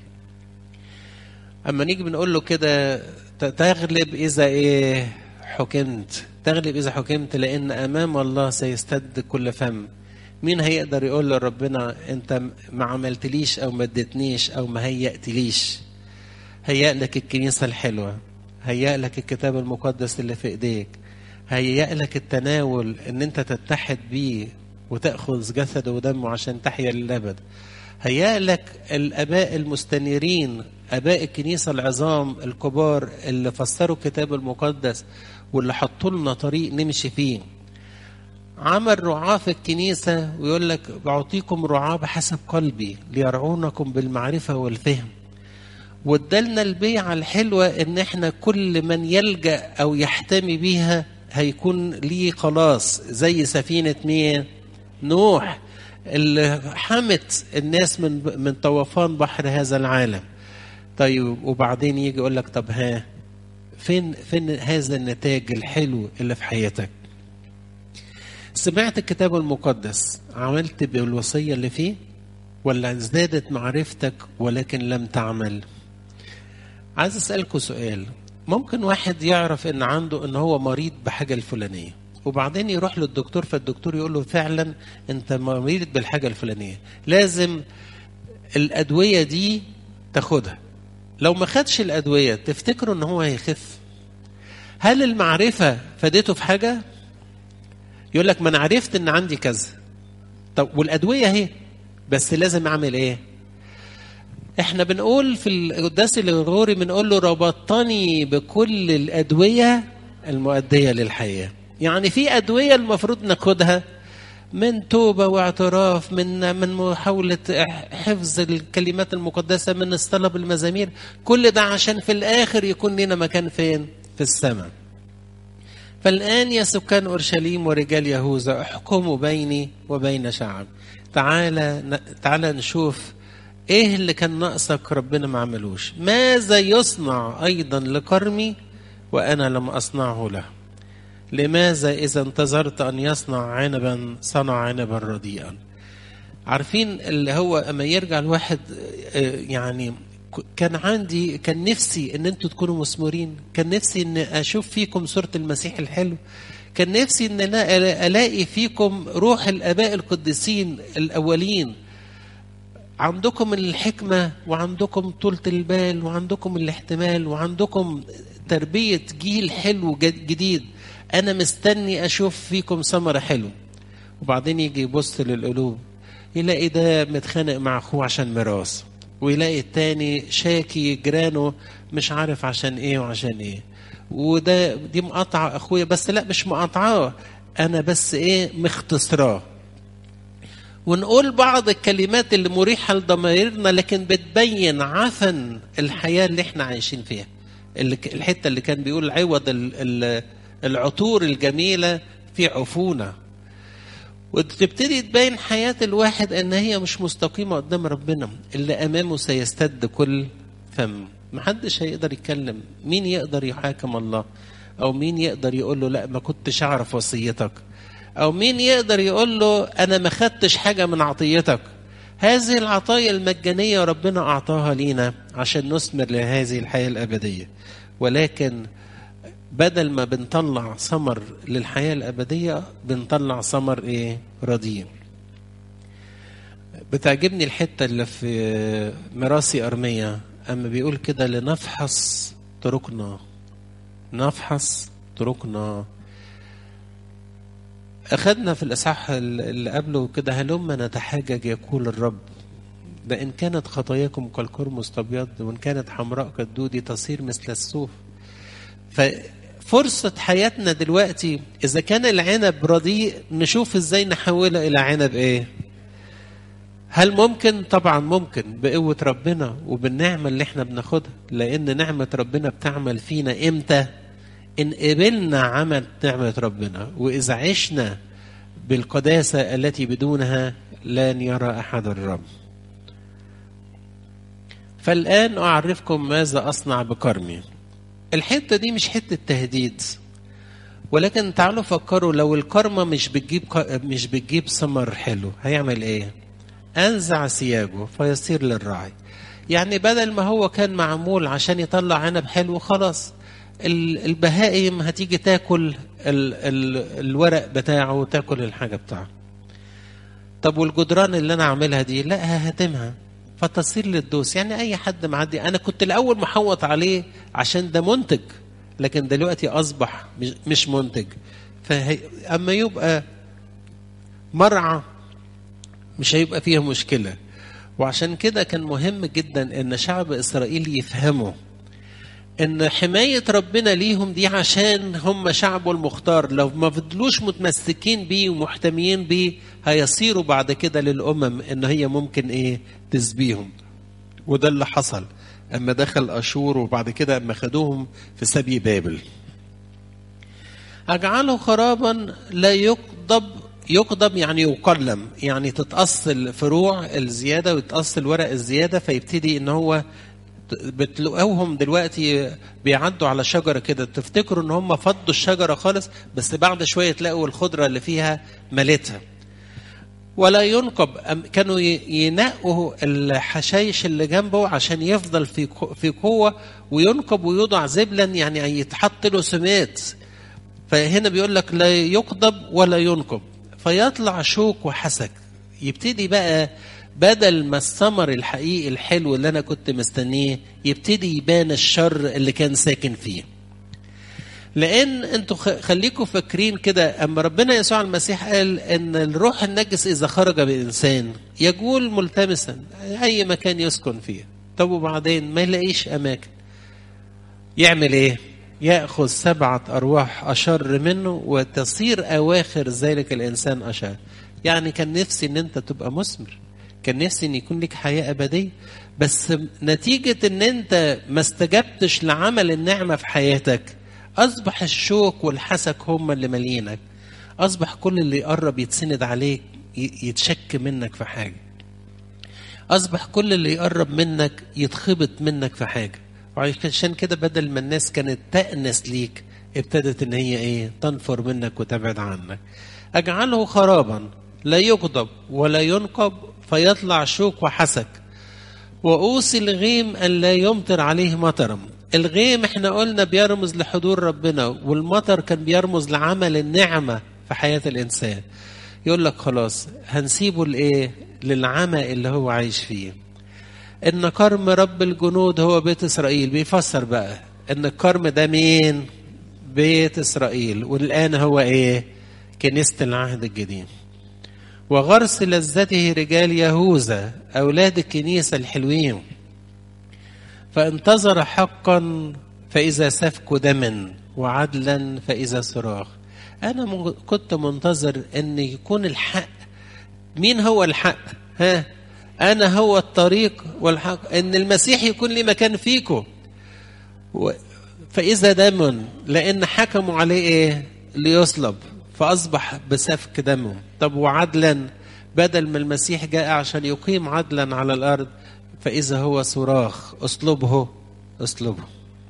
[SPEAKER 1] اما نيجي بنقول له كده تغلب اذا ايه حكمت، تغلب اذا حكمت، لان امام الله سيستد كل فم. مين هيقدر يقول لربنا انت ما عملتليش او ما اديتنيش او ما هيأتليش؟ هيأ لك الكنيسة الحلوة، هيأ لك الكتاب المقدس اللي في ايديك، هيأ لك التناول ان انت تتحد بيه وتأخذ جسده ودمه عشان تحيا للأبد، هيا لك الآباء المستنيرين، آباء الكنيسة العظام الكبار اللي فسروا الكتاب المقدس واللي حطوا لنا طريق نمشي فيه. عمل رعاة في الكنيسة ويقول لك بعطيكم رعاة بحسب قلبي ليرعونكم بالمعرفة والفهم. وادالنا البيعة الحلوة ان احنا كل من يلجأ او يحتمي بيها هيكون ليه خلاص، زي سفينة مين؟ نوح اللي حمت الناس من طوفان بحر هذا العالم. طيب وبعدين يجي يقول لك طب فين هذا النتاج الحلو اللي في حياتك؟ سمعت الكتاب المقدس، عملت بالوصية اللي فيه ولا ازدادت معرفتك ولكن لم تعمل؟ عايز اسألكوا سؤال. ممكن واحد يعرف ان عنده ان هو مريض بحاجة الفلانية وبعدين يروح للدكتور، فالدكتور يقول له فعلا انت مريض بالحاجة الفلانية، لازم الأدوية دي تاخدها. لو ما خدش الأدوية تفتكروا ان هو هيخف؟ هل المعرفة فادته في حاجة؟ يقول لك ما انا عرفت ان عندي كذا، طب والأدوية اهي، بس لازم اعمل ايه؟ احنا بنقول في القداس الغروري بنقول له ربطني بكل الأدوية المؤدية للحياة. يعني في أدوية المفروض ناخدها من توبة واعتراف، من محاولة حفظ الكلمات المقدسة، من الصلاة بالمزامير، كل ده عشان في الآخر يكون لنا مكان فين؟ في السماء. فالآن يا سكان أورشليم ورجال يهوذا احكموا بيني وبين شعب. تعالى نشوف ايه اللي كان ناقصك ربنا ما عملوش. ماذا يصنع ايضا لكرمي وانا لم اصنعه له؟ لماذا اذا انتظرت ان يصنع عنبا صنع عنبا رديئا؟ عارفين اللي هو اما يرجع الواحد يعني كان نفسي ان انتوا تكونوا مثمرين، كان نفسي ان اشوف فيكم صورة المسيح الحلو، كان نفسي ان انا الاقي فيكم روح الاباء القديسين الاولين، عندكم الحكمة وعندكم طولة البال وعندكم الاحتمال وعندكم تربية جيل حلو جديد. أنا مستني أشوف فيكم ثمرة حلو. وبعدين يجي يبص للقلوب يلاقي ده متخانق مع أخوه عشان ميراث، ويلاقي التاني شاكي جيرانه مش عارف عشان إيه وعشان إيه، دي مقاطعة أخويا، بس لا مش مقاطعاه، أنا بس إيه مختصراه. ونقول بعض الكلمات اللي مريحة لضمائرنا لكن بتبين عفن الحياة اللي احنا عايشين فيها. الحتة اللي كان بيقول عوض العطور الجميلة في عفونة. وتبتدي تبين حياة الواحد ان هي مش مستقيمة قدام ربنا. اللي امامه سيستد كل فم، محدش هيقدر يتكلم. مين يقدر يحاكم الله؟ او مين يقدر يقول له لا ما كنتش اعرف وصيتك؟ أو مين يقدر يقول له أنا ما خدتش حاجة من عطيتك؟ هذه العطايا المجانية ربنا أعطاها لينا عشان نثمر لهذه الحياة الأبدية. ولكن بدل ما بنطلع ثمر للحياة الأبدية بنطلع ثمر إيه؟ رديء. بتعجبني الحتة اللي في مراسي أرمية أما بيقول كده لنفحص طرقنا، نفحص طرقنا. أخذنا في الإصحاح اللي قبله كده هلما نتحاجج يقول الرب، ده إن كانت خطاياكم كالقرمز تبيض وإن كانت حمراء كالدودي تصير مثل الصوف. ففرصة حياتنا دلوقتي إذا كان العنب رديء نشوف إزاي نحوله إلى عنب إيه؟ هل ممكن؟ طبعا ممكن بقوة ربنا وبالنعمة اللي احنا بناخدها، لأن نعمة ربنا بتعمل فينا إمتى؟ إن قبلنا عمل نعمة ربنا، وإذا عشنا بالقداسة التي بدونها لن يرى أحد الرب. فالآن أعرفكم ماذا أصنع بكرمي. الحتة دي مش حتة تهديد، ولكن تعالوا فكروا لو الكرمة مش بتجيب ثمر حلو هيعمل إيه؟ أنزع سياجه فيصير للراعي. يعني بدل ما هو كان معمول عشان يطلع عنب حلو خلاص، البهائم هتيجي تاكل الورق بتاعه وتاكل الحاجة بتاعه. طب والجدران اللي انا عاملها دي لا ههتمها فتصير للدوس. يعني اي حد معدي، انا كنت الاول محوط عليه عشان ده منتج، لكن دلوقتي اصبح مش منتج. اما يبقى مرعى مش هيبقى فيها مشكلة، وعشان كده كان مهم جدا ان شعب اسرائيل يفهموا ان حماية ربنا ليهم دي عشان هم شعبه المختار، لو ما فضلوش متمسكين بيه ومحتميين بيه هيصيروا بعد كده للأمم ان هي ممكن تسبيهم. وده اللي حصل اما دخل اشور، وبعد كده اما خدوهم في سبي بابل. اجعله خرابا لا يقضب يعني يقلم، يعني تتقص الفروع الزيادة ويتقص الورق الزيادة، فيبتدي ان هو بتلاقوهم دلوقتي بيعدوا على شجرة كده تفتكروا ان هم فضوا الشجرة خالص، بس بعد شوية تلاقوا الخضرة اللي فيها ملتها. ولا ينقب، كانوا ينقوا الحشايش اللي جنبه عشان يفضل في قوة، وينقب ويوضع زبلا يعني يتحط له سمات. فهنا بيقول لك لا يقضب ولا ينقب، فيطلع شوك وحسك. يبتدي بقى بدل ما الثمر الحقيقي الحلو اللي انا كنت مستنيه يبتدي يبان الشر اللي كان ساكن فيه. لان انتوا خليكم فاكرين كده اما ربنا يسوع المسيح قال ان الروح النجس اذا خرج بانسان يجول ملتمسا اي مكان يسكن فيه. طب وبعدين ما يلاقيش اماكن، يعمل ايه؟ ياخذ 7 ارواح اشر منه وتصير اواخر ذلك الانسان اشر. يعني كان نفسي ان انت تبقى مثمر، كان نفسي ان يكون لك حياة ابدية، بس نتيجة ان انت ما استجبتش لعمل النعمة في حياتك اصبح الشوك والحسك هم اللي مالينك. اصبح كل اللي يقرب يتسند عليك يتشك منك في حاجة، اصبح كل اللي يقرب منك يتخبط منك في حاجة. وعشان كده بدل ما الناس كانت تأنس ليك ابتدت ان هي تنفر منك وتبعد عنك. اجعله خرابا لا يغضب ولا ينقب فيطلع شوك وحسك. وأوصي الغيم أن لا يمطر عليه مطرا. الغيم احنا قلنا بيرمز لحضور ربنا، والمطر كان بيرمز لعمل النعمة في حياة الإنسان. يقول لك خلاص هنسيبه للعمى اللي هو عايش فيه. إن كرم رب الجنود هو بيت إسرائيل. بيفسر بقى إن الكرم ده مين؟ بيت إسرائيل، والآن هو كنيسة العهد الجديد. وغرس لذته رجال يهوذا أولاد الكنيسة الحلوين. فانتظر حقا فإذا سفك دم، وعدلا فإذا صراخ. أنا كنت منتظر أن يكون الحق. مين هو الحق؟ أنا هو الطريق والحق، أن المسيح يكون لي مكان فيكم. فإذا دم، لأن حكموا عليه ليصلب، فأصبح بسفك دمه. طب وعدلا، بدل ما المسيح جاء عشان يقيم عدلا على الأرض، فإذا هو صراخ اصلبه اصلبه.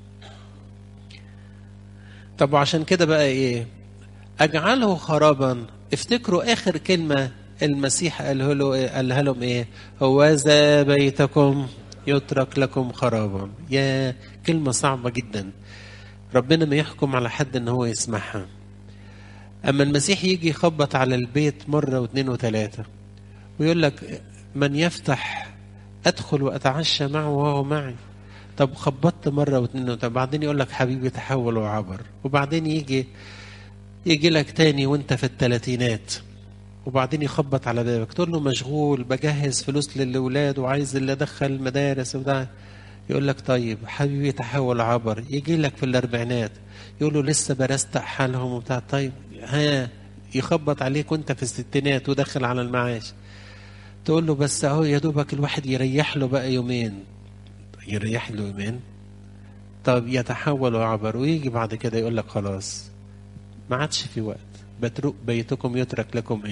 [SPEAKER 1] طب وعشان كده بقى أجعله خرابا. افتكروا آخر كلمة المسيح قالها لهم هوذا بيتكم يترك لكم خرابا. يا كلمة صعبة جدا، ربنا ما يحكم على حد ان هو يسمعها. اما المسيح يجي يخبط على البيت مرة واثنين وثلاثة ويقول لك من يفتح ادخل واتعشى معه وهو معي. طب خبطت مرة واثنين وثلاثة، بعدين يقول لك حبيبي تحول وعبر. وبعدين يجي لك تاني وانت في الثلاثينات، وبعدين يخبط على بابك تقول له مشغول بجهز فلوس للأولاد وعايز اللي ادخل المدارس وده. يقول لك طيب حبيبي تحول عبر. يجي لك في الأربعينات يقول له لسه برستق حالهم وبتاع. طيب يخبط عليك وانت في الستينات ودخل على المعاش، تقول له بس اهو يا دوبك الواحد يريح له بقى يومين. يريح له يومين؟ طب يتحول وعبر. ويجي بعد كده يقول لك خلاص ما عادش في وقت، بترك بيتكم يترك لكم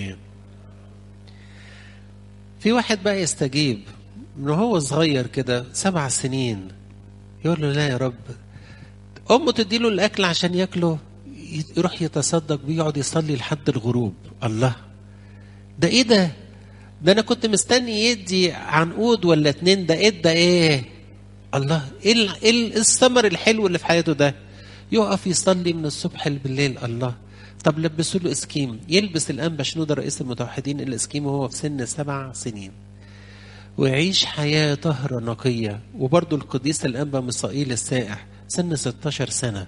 [SPEAKER 1] في واحد بقى يستجيب من هو صغير كده 7 سنين، يقول له لا يا رب. أمه تديله الأكل عشان يأكله، يروح يتصدق بيقعد يصلي لحد الغروب. الله، ده ده أنا كنت مستني يدي عنقود ولا 2، ده الله، الثمر الحلو اللي في حياته ده. يقف يصلي من الصبح بالليل. الله، طب لبسوا له اسكيم. يلبس الأنبا شنودة رئيس المتوحدين الاسكيم وهو في سن 7 سنين، ويعيش حياة طهرة نقية. وبرضو القديس الأنبا ميسائيل السائح سن 16 سنة.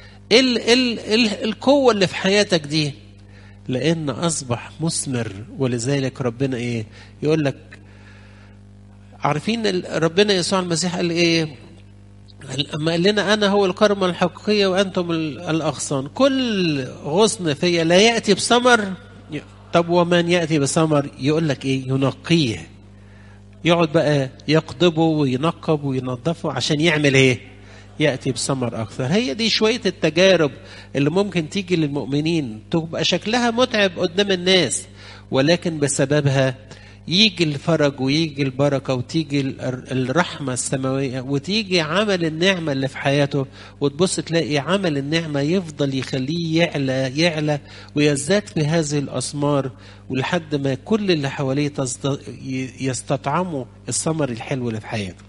[SPEAKER 1] القوة اللي في حياتك دي لأن أصبح مثمر. ولذلك ربنا يقول لك عارفين ربنا يسوع المسيح قال ايه؟ اما قال لنا انا هو الكرمة الحقيقية وانتم الاغصان، كل غصن فيا لا ياتي بثمر. طب ومن ياتي بثمر يقول لك ايه؟ ينقيه، يقعد بقى يقضبه وينقب وينظفه عشان يعمل ايه؟ ياتي بثمر اكثر. هي دي شويه التجارب اللي ممكن تيجي للمؤمنين تبقى شكلها متعب قدام الناس، ولكن بسببها يجي الفرج ويجي البركه وتيجي الرحمه السماويه وتيجي عمل النعمه اللي في حياته، وتبص تلاقي عمل النعمه يفضل يخليه يعلى يعلى ويزداد في هذه الاسمار، ولحد ما كل اللي حواليه يستطعموا الثمر الحلو اللي في حياته.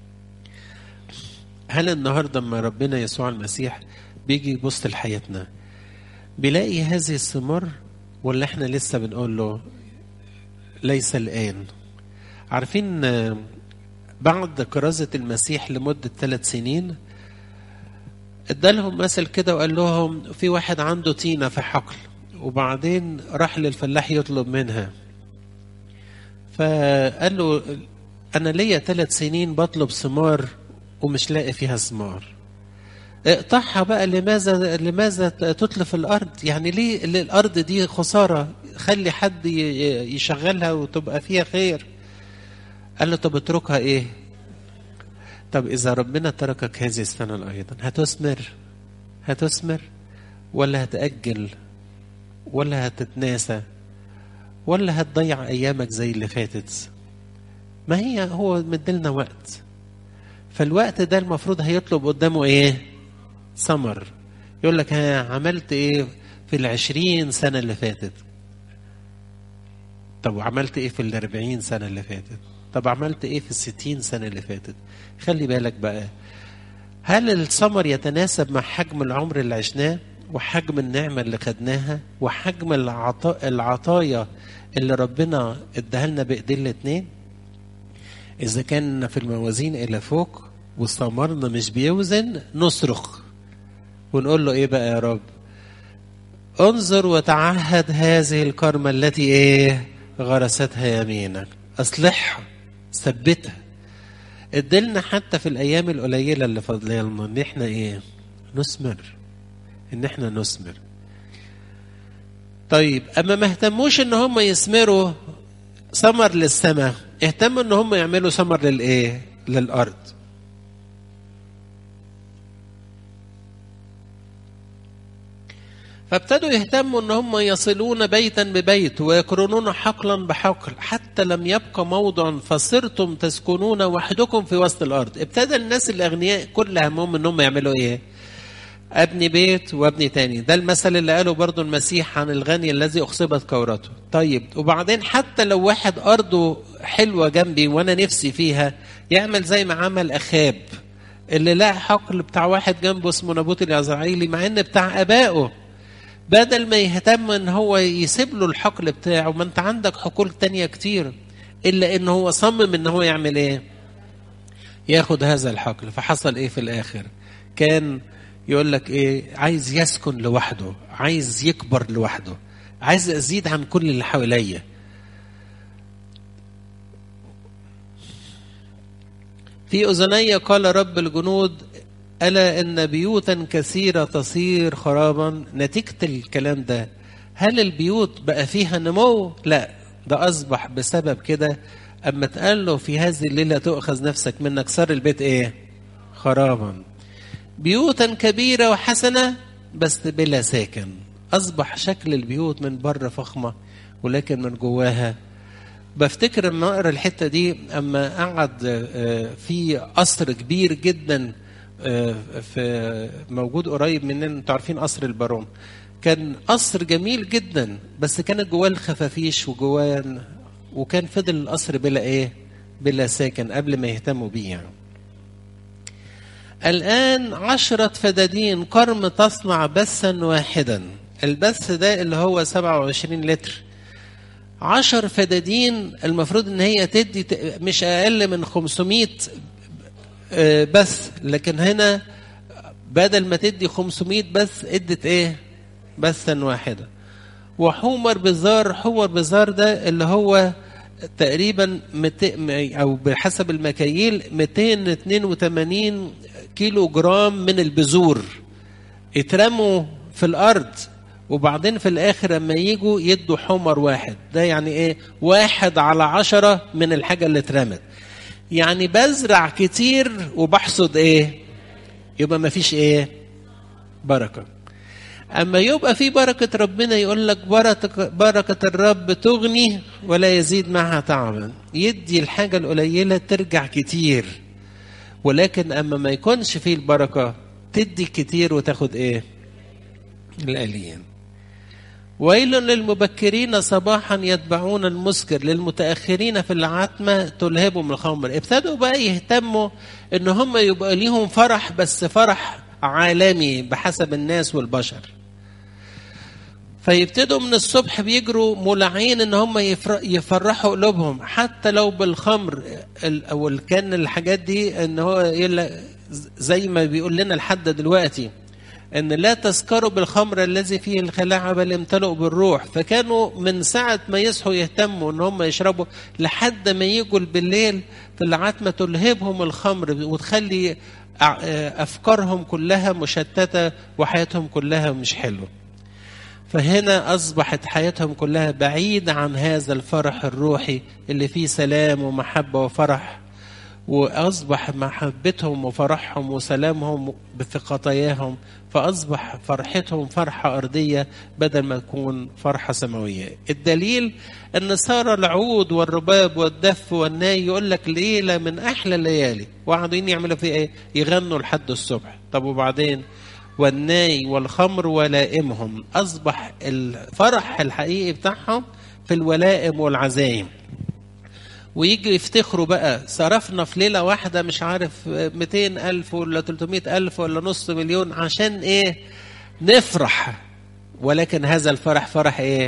[SPEAKER 1] هل النهارده لما ربنا يسوع المسيح بيجي يبص لحياتنا بيلاقي هذه الثمار، ولا احنا لسه بنقول له ليس الآن؟ عارفين بعد كرازة المسيح لمدة 3 سنين ادالهم مثل كده وقال لهم في واحد عنده تينة في حقل، وبعدين راح للفلاح يطلب منها، فقال له أنا ليا 3 سنين بطلب ثمار ومش لاقي فيها ثمار، اقطعها بقى. لماذا تتلف الأرض؟ يعني ليه الأرض دي خسارة؟ خلي حد يشغلها وتبقى فيها خير. قال له طب اتركها ايه؟ طب إذا ربنا تركك هذه السنة أيضا هتثمر ولا هتأجل ولا هتتناسى ولا هتضيع أيامك زي اللي فاتت؟ ما هو مدلنا وقت، فالوقت ده المفروض هيطلب قدامه ايه؟ ثمر. يقول لك عملت ايه في 20 سنة اللي فاتت؟ طب وعملت ايه في 40 سنة اللي فاتت؟ طب عملت ايه في 60 سنة اللي فاتت؟ خلي بالك بقى، هل الثمر يتناسب مع حجم العمر اللي عشناه وحجم النعمة اللي خدناها وحجم العطايا اللي ربنا اداها لنا بايدين الاتنين؟ إذا كان في الموازين إلى فوق وثمرنا مش بيوزن نصرخ ونقول له إيه بقى يا رب؟ انظر وتعهد هذه الكرمة التي إيه؟ غرستها يمينك، أصلحها، ثبتها. ادلنا حتى في الأيام القليلة اللي فضلنا إن إحنا إيه؟ نثمر. طيب أما ما اهتموش إن هم يثمروا ثمر للسماء، اهتموا ان هم يعملوا ثمر للايه؟ للارض. فابتدوا يهتموا ان هم يصلون بيتا ببيت ويقرنون حقلا بحقل حتى لم يبقى موضع فصرتم تسكنون وحدكم في وسط الارض. ابتدى الناس الاغنياء كل همهم ان هم يعملوا ايه؟ ابني بيت وابني تاني. ده المثل اللي قاله برضو المسيح عن الغني الذي اخصبت كورته. طيب وبعدين حتى لو واحد ارضه حلوة جنبي وانا نفسي فيها، يعمل زي ما عمل اخاب اللي لقى حقل بتاع واحد جنبه اسمه نابوت اليزرعيلي، مع ان بتاع ابائه، بدل ما يهتم ان هو يسيب له الحقل بتاعه، ما انت عندك حقول تانية كتير، الا ان هو صمم ان هو يعمل ايه؟ ياخد هذا الحقل. فحصل ايه في الاخر؟ كان يقول لك ايه؟ عايز يسكن لوحده، عايز يكبر لوحده، عايز ازيد عن كل اللي حواليا. في اذني قال رب الجنود الا ان بيوتا كثيره تصير خرابا. نتيجه الكلام ده هل البيوت بقى فيها نمو؟ لا، ده اصبح بسبب كده اما اتقال له في هذه الليله تؤخذ نفسك منك، صار البيت ايه؟ خرابا. بيوتا كبيرة وحسنة بس بلا ساكن. أصبح شكل البيوت من بره فخمة ولكن من جواها. بفتكر لما أقرأ الحتة دي أما قعد في قصر كبير جدا في موجود قريب مننا، انتوا عارفين قصر البارون، كان قصر جميل جدا بس كانت جواه الخفافيش وكان فضل القصر بلا ايه؟ بلا ساكن قبل ما يهتموا بيه يعني. الآن 10 فدادين قرم تصنع بثا واحدا. البث ده اللي هو 27 لتر. 10 فدادين المفروض ان هي تدي مش اقل من 500 بث، لكن هنا بدل ما تدي 500 بث ادت ايه؟ بثا واحدا. وحمر بزار، حمر بزار ده اللي هو تقريبا او بحسب المكاييل 282 كيلو جرام من البذور اترموا في الارض، وبعدين في الاخر لما يجوا يدوا حمر واحد. ده يعني ايه؟ 1/10 من الحاجة اللي اترمت. يعني بزرع كتير وبحصد ايه؟ يبقى ما فيش ايه؟ بركة. اما يبقى في بركة ربنا يقول لك بركة الرب تغني ولا يزيد معها تعبا. يدي الحاجة القليلة ترجع كتير. ولكن اما ما يكونش فيه البركة تدي كتير وتاخد ايه؟ القليل. ويل للمبكرين صباحا يتبعون المسكر، للمتأخرين في العتمة تلهبهم الخمر. ابتدوا بقى يهتموا ان هم يبقى ليهم فرح، بس فرح عالمي بحسب الناس والبشر. فيبتدوا من الصبح بيجروا مولعين ان هم يفرحوا قلوبهم حتى لو بالخمر. او كان الحاجات دي ان هو زي ما بيقول لنا لحد دلوقتي ان لا تسكروا بالخمر الذي فيه الخلاعة بل امتلئوا بالروح. فكانوا من ساعة ما يصحوا يهتموا ان هم يشربوا لحد ما يجوا بالليل في العتمة تلهبهم الخمر وتخلي افكارهم كلها مشتتة وحياتهم كلها مش حلوة. فهنا اصبحت حياتهم كلها بعيدة عن هذا الفرح الروحي اللي فيه سلام ومحبة وفرح. وأصبح محبتهم وفرحهم وسلامهم في خطاياهم، فأصبح فرحتهم فرحة أرضية بدل ما تكون فرحة سماوية. الدليل أن صار العود والرباب والدف والناي يقول لك ليلة من أحلى الليالي، وقاعدين يعملوا فيه إيه؟ يغنوا لحد الصبح. طب وبعدين؟ والناي والخمر ولائمهم. أصبح الفرح الحقيقي بتاعهم في الولائم والعزايم. ويجي يفتخروا بقى صرفنا في ليلة واحدة مش عارف 200,000 ولا 300,000 ولا نص مليون عشان ايه؟ نفرح. ولكن هذا الفرح فرح ايه؟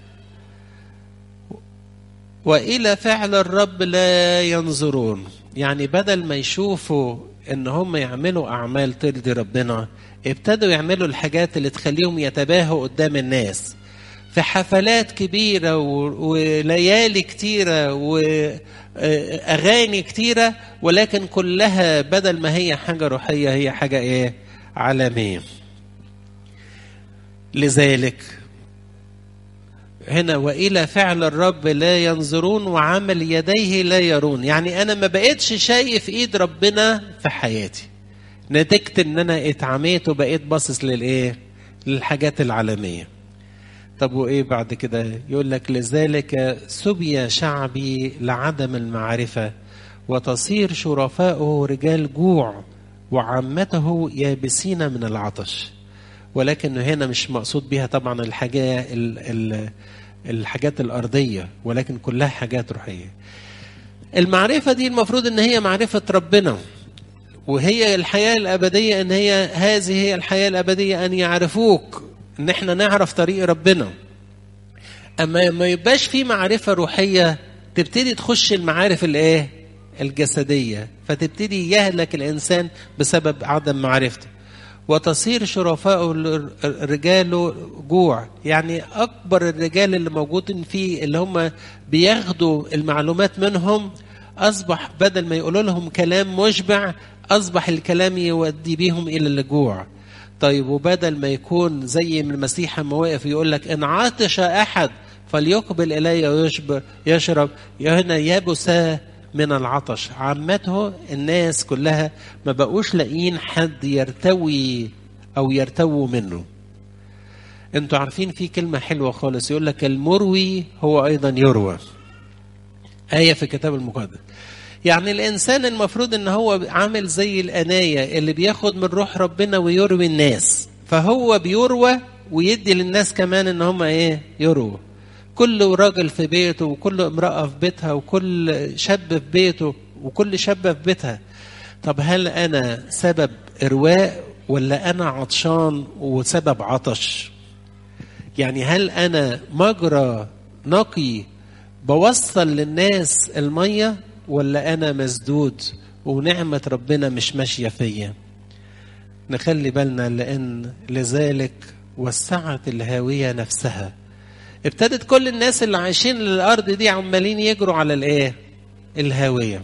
[SPEAKER 1] وإلى فعل الرب لا ينظرون. يعني بدل ما يشوفوا ان هم يعملوا اعمال ترضي ربنا، ابتدوا يعملوا الحاجات اللي تخليهم يتباهوا قدام الناس في حفلات كبيرة وليالي كتيرة وأغاني كتيرة، ولكن كلها بدل ما هي حاجة روحية هي حاجة إيه؟ عالمية. لذلك هنا وإلى فعل الرب لا ينظرون وعمل يديه لا يرون. يعني أنا ما بقيتش شايف إيد ربنا في حياتي، نتيجة إن أنا اتعميت وبقيت باصص للإيه؟ للحاجات العالمية. طب وإيه بعد كده؟ يقول لك لذلك سبي شعبي لعدم المعرفة وتصير شرفاؤه رجال جوع وعامته يابسين من العطش. ولكن هنا مش مقصود بها طبعا الحاجات الأرضية، ولكن كلها حاجات روحية. المعرفة دي المفروض ان هي معرفة ربنا، وهي الحياة الأبدية، ان هذه هي الحياة الأبدية ان يعرفوك، ان احنا نعرف طريق ربنا. اما ما يبقاش في معرفة روحية تبتدي تخش المعارف الايه؟ الجسدية، فتبتدي يهلك الانسان بسبب عدم معرفته. وتصير شرفاء الرجال جوع. يعني اكبر الرجال اللي موجودين فيه اللي هم بياخدوا المعلومات منهم، اصبح بدل ما يقولوا لهم كلام مشبع اصبح الكلام يودي بيهم الى الجوع. طيب وبدل ما يكون زي من المسيح ما واقف يقول لك ان عطش احد فليقبل الي ويشرب، هنا يبس من العطش. عامته الناس كلها ما بقوش لاقيين حد يرتوي او يرتووا منه. انتوا عارفين في كلمة حلوة خالص يقول لك المروي هو ايضا يروى، آية في الكتاب المقدس. يعني الانسان المفروض ان هو عامل زي الاناية اللي بياخد من روح ربنا ويروي الناس، فهو بيروى ويدي للناس كمان ان هم ايه؟ يروى. كل راجل في بيته وكل امرأة في بيتها وكل شاب في بيته وكل شابة في بيتها. طب هل أنا سبب إرواء ولا أنا عطشان وسبب عطش؟ يعني هل أنا مجرى نقي بوصل للناس المية ولا أنا مسدود ونعمة ربنا مش ماشية فيا؟ نخلي بالنا، لأن لذلك وسعت الهاوية نفسها. ابتدت كل الناس اللي عايشين الارض دي عمالين يجروا على الايه؟ الهاويه.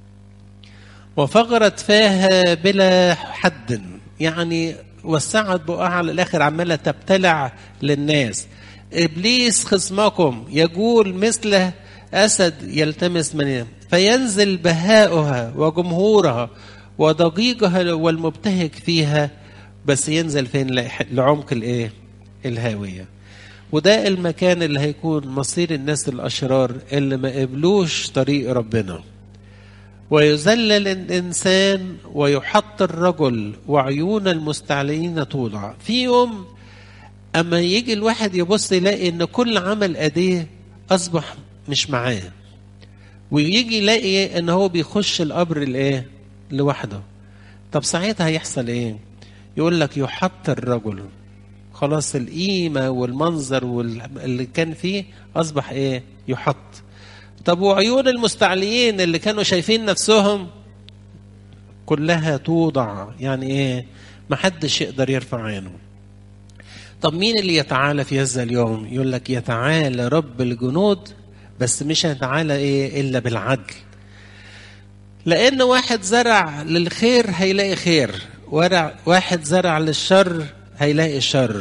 [SPEAKER 1] وفغرت فاها بلا حد، يعني وسعت بقها على الاخر، عماله تبتلع للناس. ابليس خصمكم يجول مثل اسد يلتمس من، فينزل بهاؤها وجمهورها وضجيجها والمبتهج فيها، بس ينزل فين؟ لعمق الايه؟ الهاويه. وده المكان اللي هيكون مصير الناس الاشرار اللي ما قبلوش طريق ربنا. ويذلل الإنسان ويحط الرجل وعيون المستعلين توضع. في يوم أما يجي الواحد يبص يلاقي إن كل عمل أديه أصبح مش معاه، ويجي يلاقي إن هو بيخش القبر الإيه؟ لوحده. طب ساعتها هيحصل إيه؟ يقول لك يحط الرجل، خلاص القيمة والمنظر اللي كان فيه أصبح إيه؟ يحط. طب وعيون المستعليين اللي كانوا شايفين نفسهم كلها توضع، يعني ايه؟ محدش يقدر يرفع عينه. طب مين اللي يتعالى في هذا اليوم؟ يقول لك يتعالى رب الجنود، بس مش يتعالى ايه الا بالعدل. لان واحد زرع للخير هيلاقي خير، واحد زرع للشر هيلاقي شر.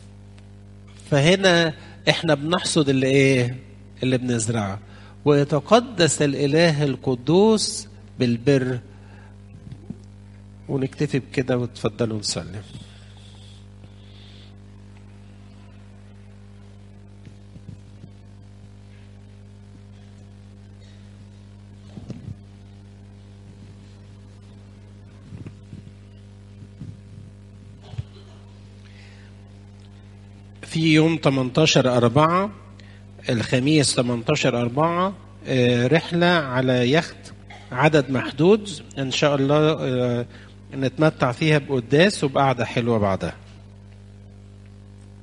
[SPEAKER 1] فهنا احنا بنحصد اللي ايه؟ اللي بنزرعه. ويتقدس الإله القدوس بالبر. ونكتفي بكده وتفضلوا نصلي. في يوم 18/4 الخميس 18/4 رحلة على يخت، عدد محدود إن شاء الله نتمتع فيها بقداس وبقعدة حلوة بعدها.